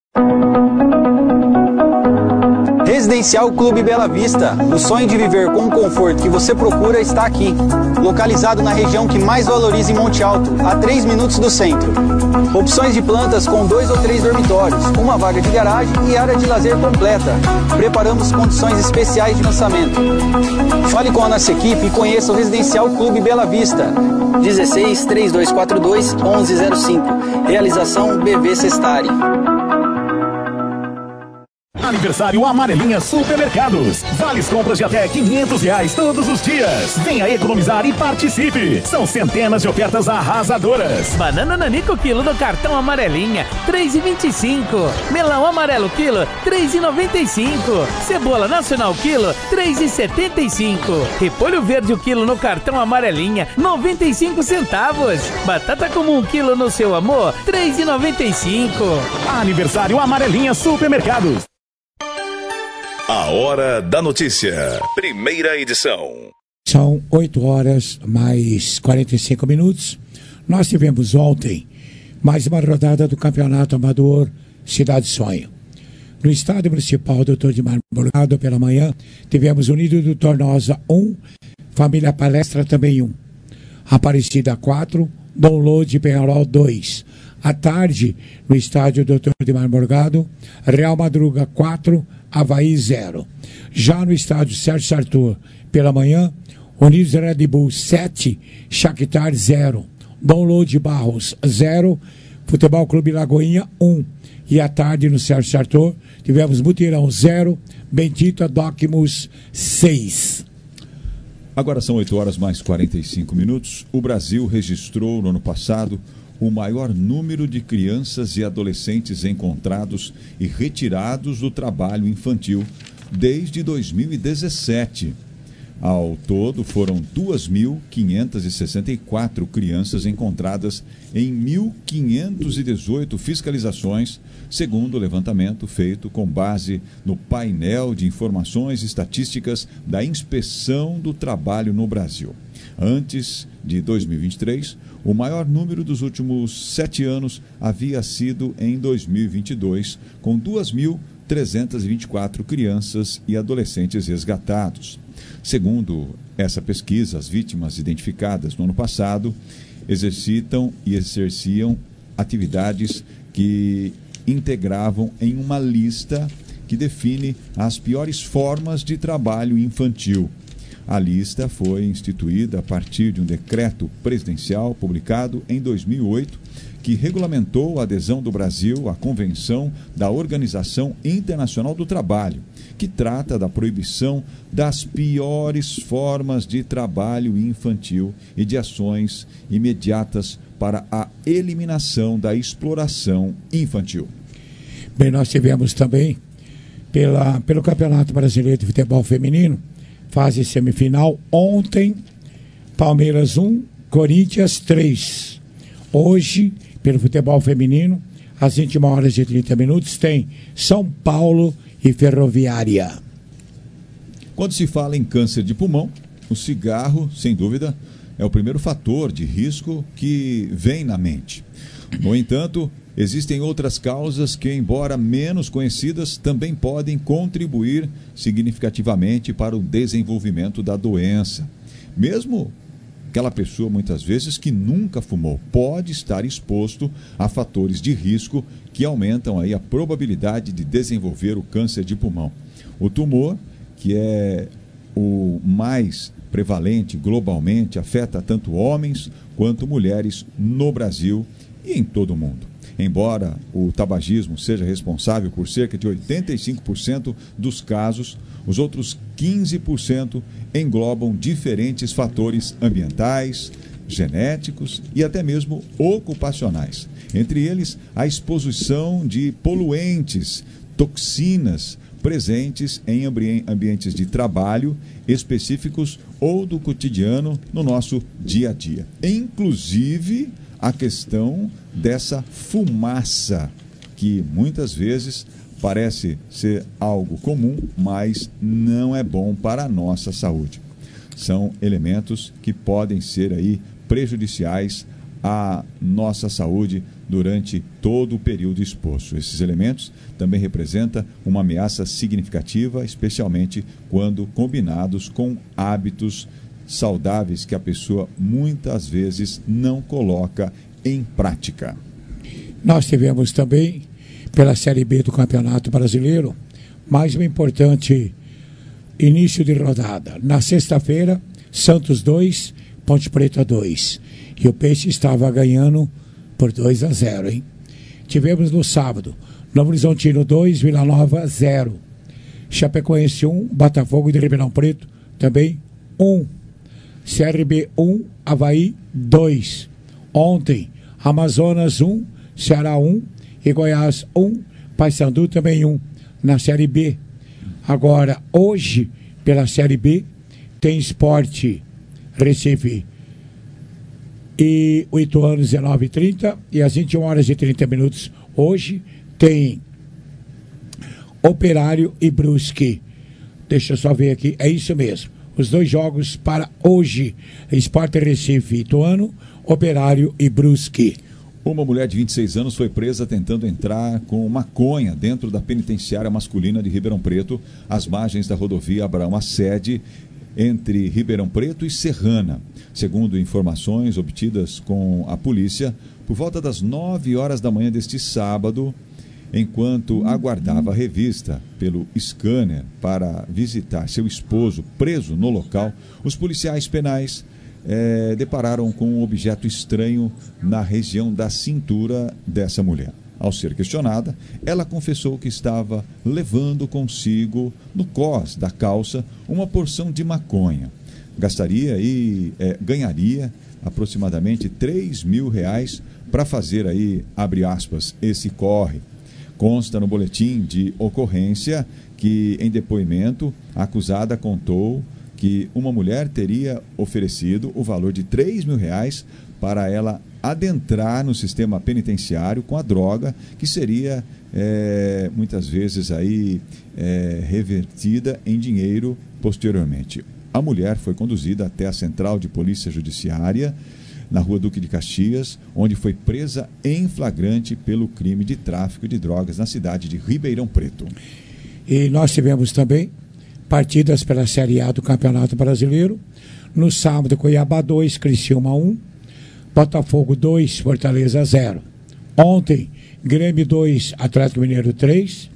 Residencial Clube Bela Vista. O sonho de viver com o conforto que você procura está aqui. Localizado na região que mais valoriza em Monte Alto, a três minutos do centro. Opções de plantas com dois ou três dormitórios, uma vaga de garagem e área de lazer completa. Preparamos condições especiais de lançamento. Fale com a nossa equipe e conheça o Residencial Clube Bela Vista. dezesseis, três dois quatro dois, onze zero cinco. Realização B V Sestari. Aniversário Amarelinha Supermercados. Vales compras de até quinhentos reais todos os dias. Venha economizar e participe. São centenas de ofertas arrasadoras. Banana Nanico quilo no cartão Amarelinha, três reais e vinte e cinco centavos. Melão amarelo quilo, três reais e noventa e cinco centavos. Cebola nacional quilo, três reais e setenta e cinco centavos. Repolho verde o quilo no cartão Amarelinha, noventa e cinco centavos. Batata comum quilo no seu amor, três reais e noventa e cinco centavos. Aniversário Amarelinha Supermercados. A Hora da Notícia. Primeira edição. São oito horas mais quarenta e cinco minutos. Nós tivemos ontem mais uma rodada do Campeonato Amador Cidade Sonho. No Estádio Municipal Doutor de Marmorado, pela manhã, tivemos Unido do Tornosa um, Família Palestra também um. Aparecida quatro, Download Penharol dois. À tarde, no Estádio Doutor de Marmorado, Real Madruga quatro, Avaí zero. Já no Estádio Sérgio Sartor, pela manhã, Unidos Red Bull sete, Shakhtar zero. Download Barros zero, Futebol Clube Lagoinha um. E à tarde, no Sérgio Sartor, tivemos Mutirão zero, Bendita Docmus seis. Agora são oito horas mais quarenta e cinco minutos. O Brasil registrou no ano passado o maior número de crianças e adolescentes encontrados e retirados do trabalho infantil desde dois mil e dezessete. Ao todo, foram duas mil quinhentas e sessenta e quatro crianças encontradas em mil quinhentas e dezoito fiscalizações, segundo o levantamento feito com base no painel de informações estatísticas da Inspeção do Trabalho no Brasil. Antes de dois mil e vinte e três, o maior número dos últimos sete anos havia sido em dois mil e vinte e dois, com duas mil trezentas e vinte e quatro crianças e adolescentes resgatados. Segundo essa pesquisa, as vítimas identificadas no ano passado exercitam e exerciam atividades que integravam em uma lista que define as piores formas de trabalho infantil. A lista foi instituída a partir de um decreto presidencial publicado em dois mil e oito, que regulamentou a adesão do Brasil à Convenção da Organização Internacional do Trabalho, que trata da proibição das piores formas de trabalho infantil e de ações imediatas para a eliminação da exploração infantil. Bem, nós tivemos também, pela, pelo Campeonato Brasileiro de Futebol Feminino, fase semifinal, ontem, Palmeiras um, Corinthians três. Hoje, pelo futebol feminino, às vinte e uma horas e trinta minutos, tem São Paulo e Ferroviária. Quando se fala em câncer de pulmão, o cigarro, sem dúvida, é o primeiro fator de risco que vem na mente. No entanto, existem outras causas que, embora menos conhecidas, também podem contribuir significativamente para o desenvolvimento da doença. Mesmo aquela pessoa, muitas vezes, que nunca fumou, pode estar exposto a fatores de risco que aumentam aí a probabilidade de desenvolver o câncer de pulmão. O tumor, que é o mais prevalente globalmente, afeta tanto homens quanto mulheres no Brasil e em todo o mundo. Embora o tabagismo seja responsável por cerca de oitenta e cinco por cento dos casos, os outros quinze por cento englobam diferentes fatores ambientais, genéticos e até mesmo ocupacionais. Entre eles, a exposição de poluentes, toxinas presentes em ambi- ambientes de trabalho específicos ou do cotidiano no nosso dia a dia. Inclusive, a questão dessa fumaça, que muitas vezes parece ser algo comum, mas não é bom para a nossa saúde. São elementos que podem ser aí prejudiciais à nossa saúde durante todo o período exposto. Esses elementos também representam uma ameaça significativa, especialmente quando combinados com hábitos saudáveis que a pessoa muitas vezes não coloca em prática. Nós tivemos também, pela Série B do Campeonato Brasileiro, mais um importante início de rodada. Na sexta-feira, Santos dois, Ponte Preta dois. E o Peixe estava ganhando por dois a zero, hein? Tivemos no sábado, Novo Horizontino dois, Vila Nova zero. Chapecoense um, Botafogo de Ribeirão Preto também um. C R B um, Avaí dois. Ontem, Amazonas um, Ceará um e Goiás um, Paysandu também um, na Série B. Agora, hoje, pela Série B, tem Sport Recife e o Ituano dezenove e trinta e às vinte e uma horas e trinta minutos, hoje, tem Operário e Brusque. Deixa eu só ver aqui, é isso mesmo. Os dois jogos para hoje, Sport Recife e Ituano, Operário e Brusque. Uma mulher de vinte e seis anos foi presa tentando entrar com maconha dentro da penitenciária masculina de Ribeirão Preto, às margens da rodovia Abraão Assede, entre Ribeirão Preto e Serrana. Segundo informações obtidas com a polícia, por volta das nove horas da manhã deste sábado, enquanto aguardava a revista pelo scanner para visitar seu esposo preso no local, os policiais penais É, depararam com um objeto estranho na região da cintura dessa mulher. Ao ser questionada, ela confessou que estava levando consigo, no cós da calça, uma porção de maconha. Gastaria e é, ganharia aproximadamente três mil reais para fazer aí, abre aspas, esse corre. Consta no boletim de ocorrência que, em depoimento, a acusada contou que uma mulher teria oferecido o valor de três mil reais para ela adentrar no sistema penitenciário com a droga, que seria é, muitas vezes aí, é, revertida em dinheiro posteriormente. A mulher foi conduzida até a Central de Polícia Judiciária, na Rua Duque de Caxias, onde foi presa em flagrante pelo crime de tráfico de drogas na cidade de Ribeirão Preto. E nós tivemos também partidas pela Série A do Campeonato Brasileiro. No sábado, Cuiabá dois, Criciúma um, Botafogo dois, Fortaleza zero. Ontem, Grêmio dois, Atlético Mineiro três,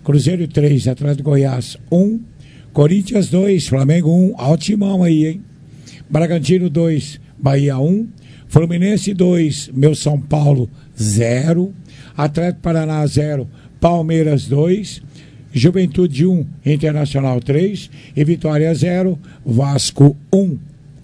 Cruzeiro três, Atlético Goiás um, Corinthians dois, Flamengo um, alto timão aí, hein? Bragantino dois, Bahia um, Fluminense dois, meu São Paulo zero, Atlético Paraná zero, Palmeiras dois, Juventude um, Internacional três e Vitória zero, Vasco um.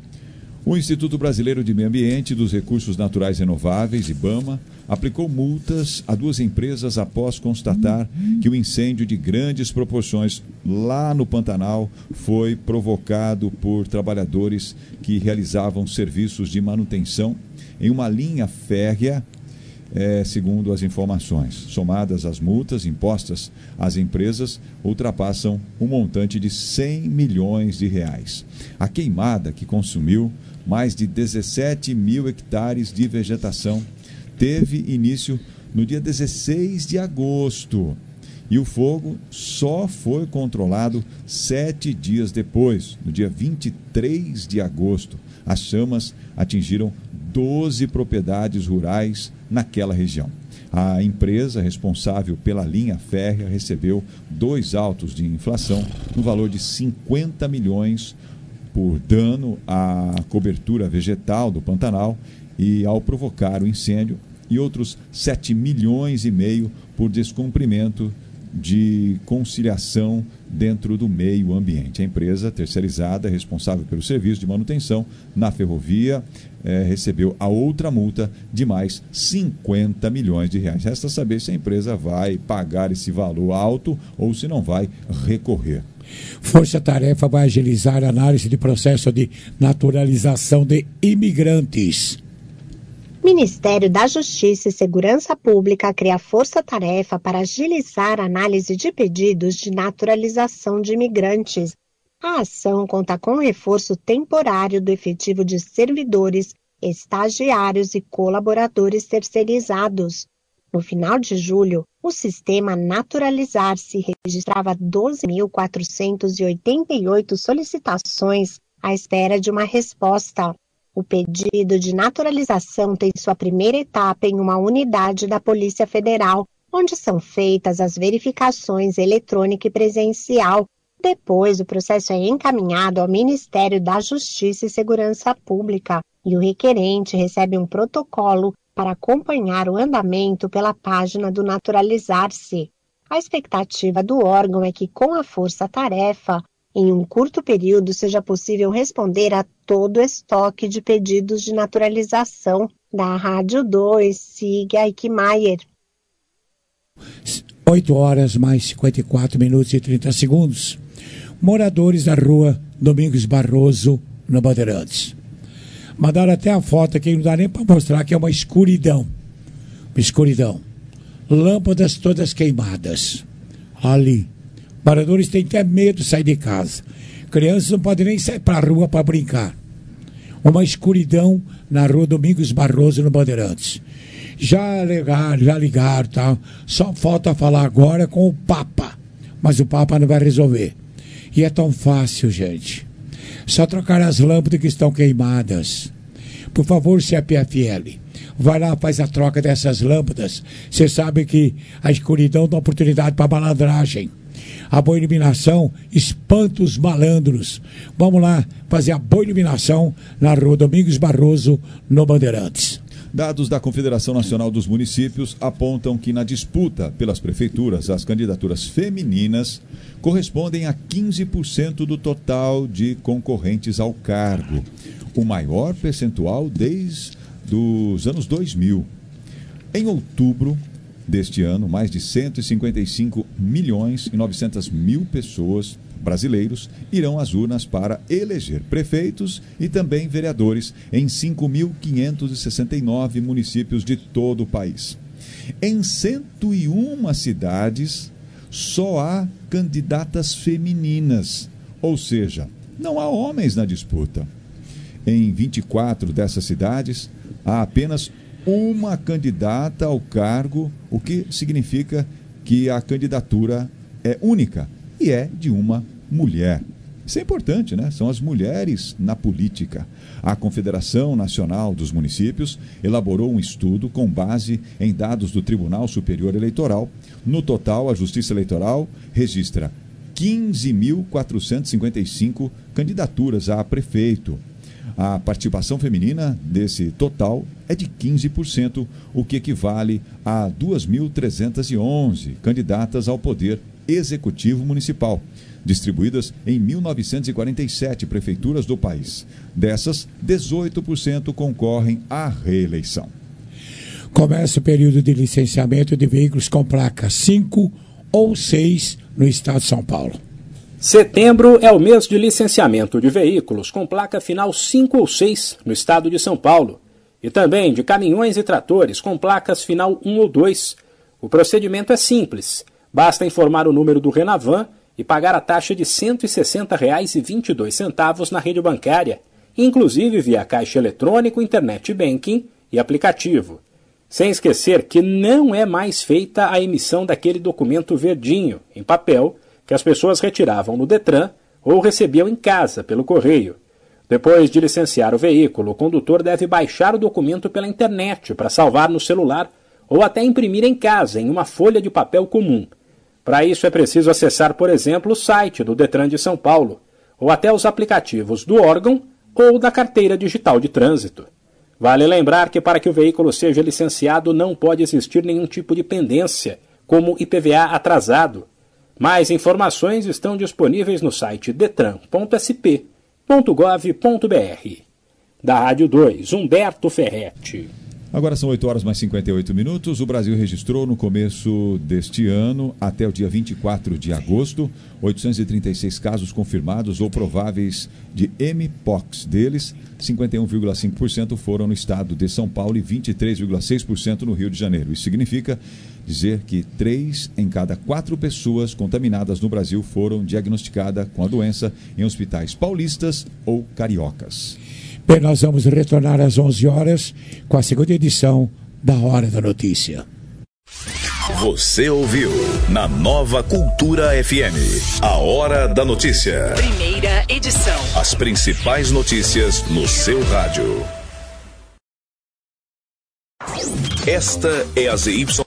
O Instituto Brasileiro de Meio Ambiente e dos Recursos Naturais Renováveis, IBAMA, aplicou multas a duas empresas após constatar que o incêndio de grandes proporções lá no Pantanal foi provocado por trabalhadores que realizavam serviços de manutenção em uma linha férrea, é, segundo as informações. Somadas as multas impostas às empresas, ultrapassam um montante de cem milhões de reais. A queimada, que consumiu mais de dezessete mil hectares de vegetação, teve início no dia dezesseis de agosto e o fogo só foi controlado sete dias depois, no dia vinte e três de agosto. As chamas atingiram doze propriedades rurais naquela região. A empresa responsável pela linha férrea recebeu dois autos de inflação no valor de cinquenta milhões por dano à cobertura vegetal do Pantanal e ao provocar o incêndio, e outros sete milhões e meio por descumprimento de conciliação dentro do meio ambiente. A empresa terceirizada responsável pelo serviço de manutenção na ferrovia eh, recebeu a outra multa de mais cinquenta milhões de reais. Resta saber se a empresa vai pagar esse valor alto ou se não vai recorrer. Força Tarefa vai agilizar a análise de processo de naturalização de imigrantes. Ministério da Justiça e Segurança Pública cria força-tarefa para agilizar a análise de pedidos de naturalização de imigrantes. A ação conta com reforço temporário do efetivo de servidores, estagiários e colaboradores terceirizados. No final de julho, o sistema Naturalizar-se registrava doze mil quatrocentas e oitenta e oito solicitações à espera de uma resposta. O pedido de naturalização tem sua primeira etapa em uma unidade da Polícia Federal, onde são feitas as verificações eletrônica e presencial. Depois, o processo é encaminhado ao Ministério da Justiça e Segurança Pública e o requerente recebe um protocolo para acompanhar o andamento pela página do Naturalizar-se. A expectativa do órgão é que, com a força-tarefa, em um curto período seja possível responder a todo o estoque de pedidos de naturalização. Da Rádio dois, siga Eichmeier. oito horas mais cinquenta e quatro minutos e trinta segundos. Moradores da rua Domingos Barroso, no Bandeirantes. Mandaram até a foto aqui, não dá nem para mostrar, que é uma escuridão. Uma escuridão. Lâmpadas todas queimadas. Ali. Moradores têm até medo de sair de casa. Crianças não podem nem sair para a rua para brincar. Uma escuridão na rua Domingos Barroso, no Bandeirantes. Já ligaram, já ligaram, tá? Só falta falar agora com o Papa. Mas o Papa não vai resolver. E é tão fácil, gente. Só trocar as lâmpadas que estão queimadas. Por favor, C P F L, vai lá, faz a troca dessas lâmpadas. Você sabe que a escuridão dá oportunidade para malandragem. A boa iluminação espanta os malandros. Vamos lá fazer a boa iluminação na rua Domingos Barroso, no Bandeirantes. Dados da Confederação Nacional dos Municípios apontam que na disputa pelas prefeituras, as candidaturas femininas correspondem a quinze por cento do total de concorrentes ao cargo, o maior percentual desde os anos dois mil. Em outubro deste ano, mais de cento e cinquenta e cinco milhões e novecentas mil pessoas, brasileiros, irão às urnas para eleger prefeitos e também vereadores em cinco mil quinhentos e sessenta e nove municípios de todo o país. Em cento e uma cidades, só há candidatas femininas, ou seja, não há homens na disputa. Em vinte e quatro dessas cidades, há apenas uma candidata ao cargo, o que significa que a candidatura é única e é de uma mulher. Isso é importante, né? São as mulheres na política. A Confederação Nacional dos Municípios elaborou um estudo com base em dados do Tribunal Superior Eleitoral. No total, a Justiça Eleitoral registra quinze mil quatrocentos e cinquenta e cinco candidaturas a prefeito. A participação feminina desse total é de quinze por cento, o que equivale a duas mil trezentas e onze candidatas ao Poder Executivo Municipal, distribuídas em mil novecentos e quarenta e sete prefeituras do país. Dessas, dezoito por cento concorrem à reeleição. Começa o período de licenciamento de veículos com placa cinco ou seis no estado de São Paulo. Setembro é o mês de licenciamento de veículos com placa final cinco ou seis no estado de São Paulo e também de caminhões e tratores com placas final um ou dois. O procedimento é simples, basta informar o número do Renavan e pagar a taxa de cento e sessenta reais e vinte e dois centavos na rede bancária, inclusive via caixa eletrônico, internet banking e aplicativo. Sem esquecer que não é mais feita a emissão daquele documento verdinho, em papel, que as pessoas retiravam no Detran ou recebiam em casa pelo correio. Depois de licenciar o veículo, o condutor deve baixar o documento pela internet para salvar no celular ou até imprimir em casa em uma folha de papel comum. Para isso é preciso acessar, por exemplo, o site do Detran de São Paulo ou até os aplicativos do órgão ou da carteira digital de trânsito. Vale lembrar que para que o veículo seja licenciado não pode existir nenhum tipo de pendência, como I P V A atrasado. Mais informações estão disponíveis no site detran ponto s p ponto gov ponto b r. Da Rádio dois, Humberto Ferretti. Agora são oito horas mais cinquenta e oito minutos. O Brasil registrou no começo deste ano, até o dia vinte e quatro de agosto, oitocentos e trinta e seis casos confirmados ou prováveis de M-Pox. Deles, cinquenta e um vírgula cinco por cento foram no estado de São Paulo e vinte e três vírgula seis por cento no Rio de Janeiro. Isso significa dizer que três em cada quatro pessoas contaminadas no Brasil foram diagnosticadas com a doença em hospitais paulistas ou cariocas. Bem, nós vamos retornar às onze horas com a segunda edição da Hora da Notícia. Você ouviu na Nova Cultura F M, a Hora da Notícia. Primeira edição. As principais notícias no seu rádio. Esta é a Z Y.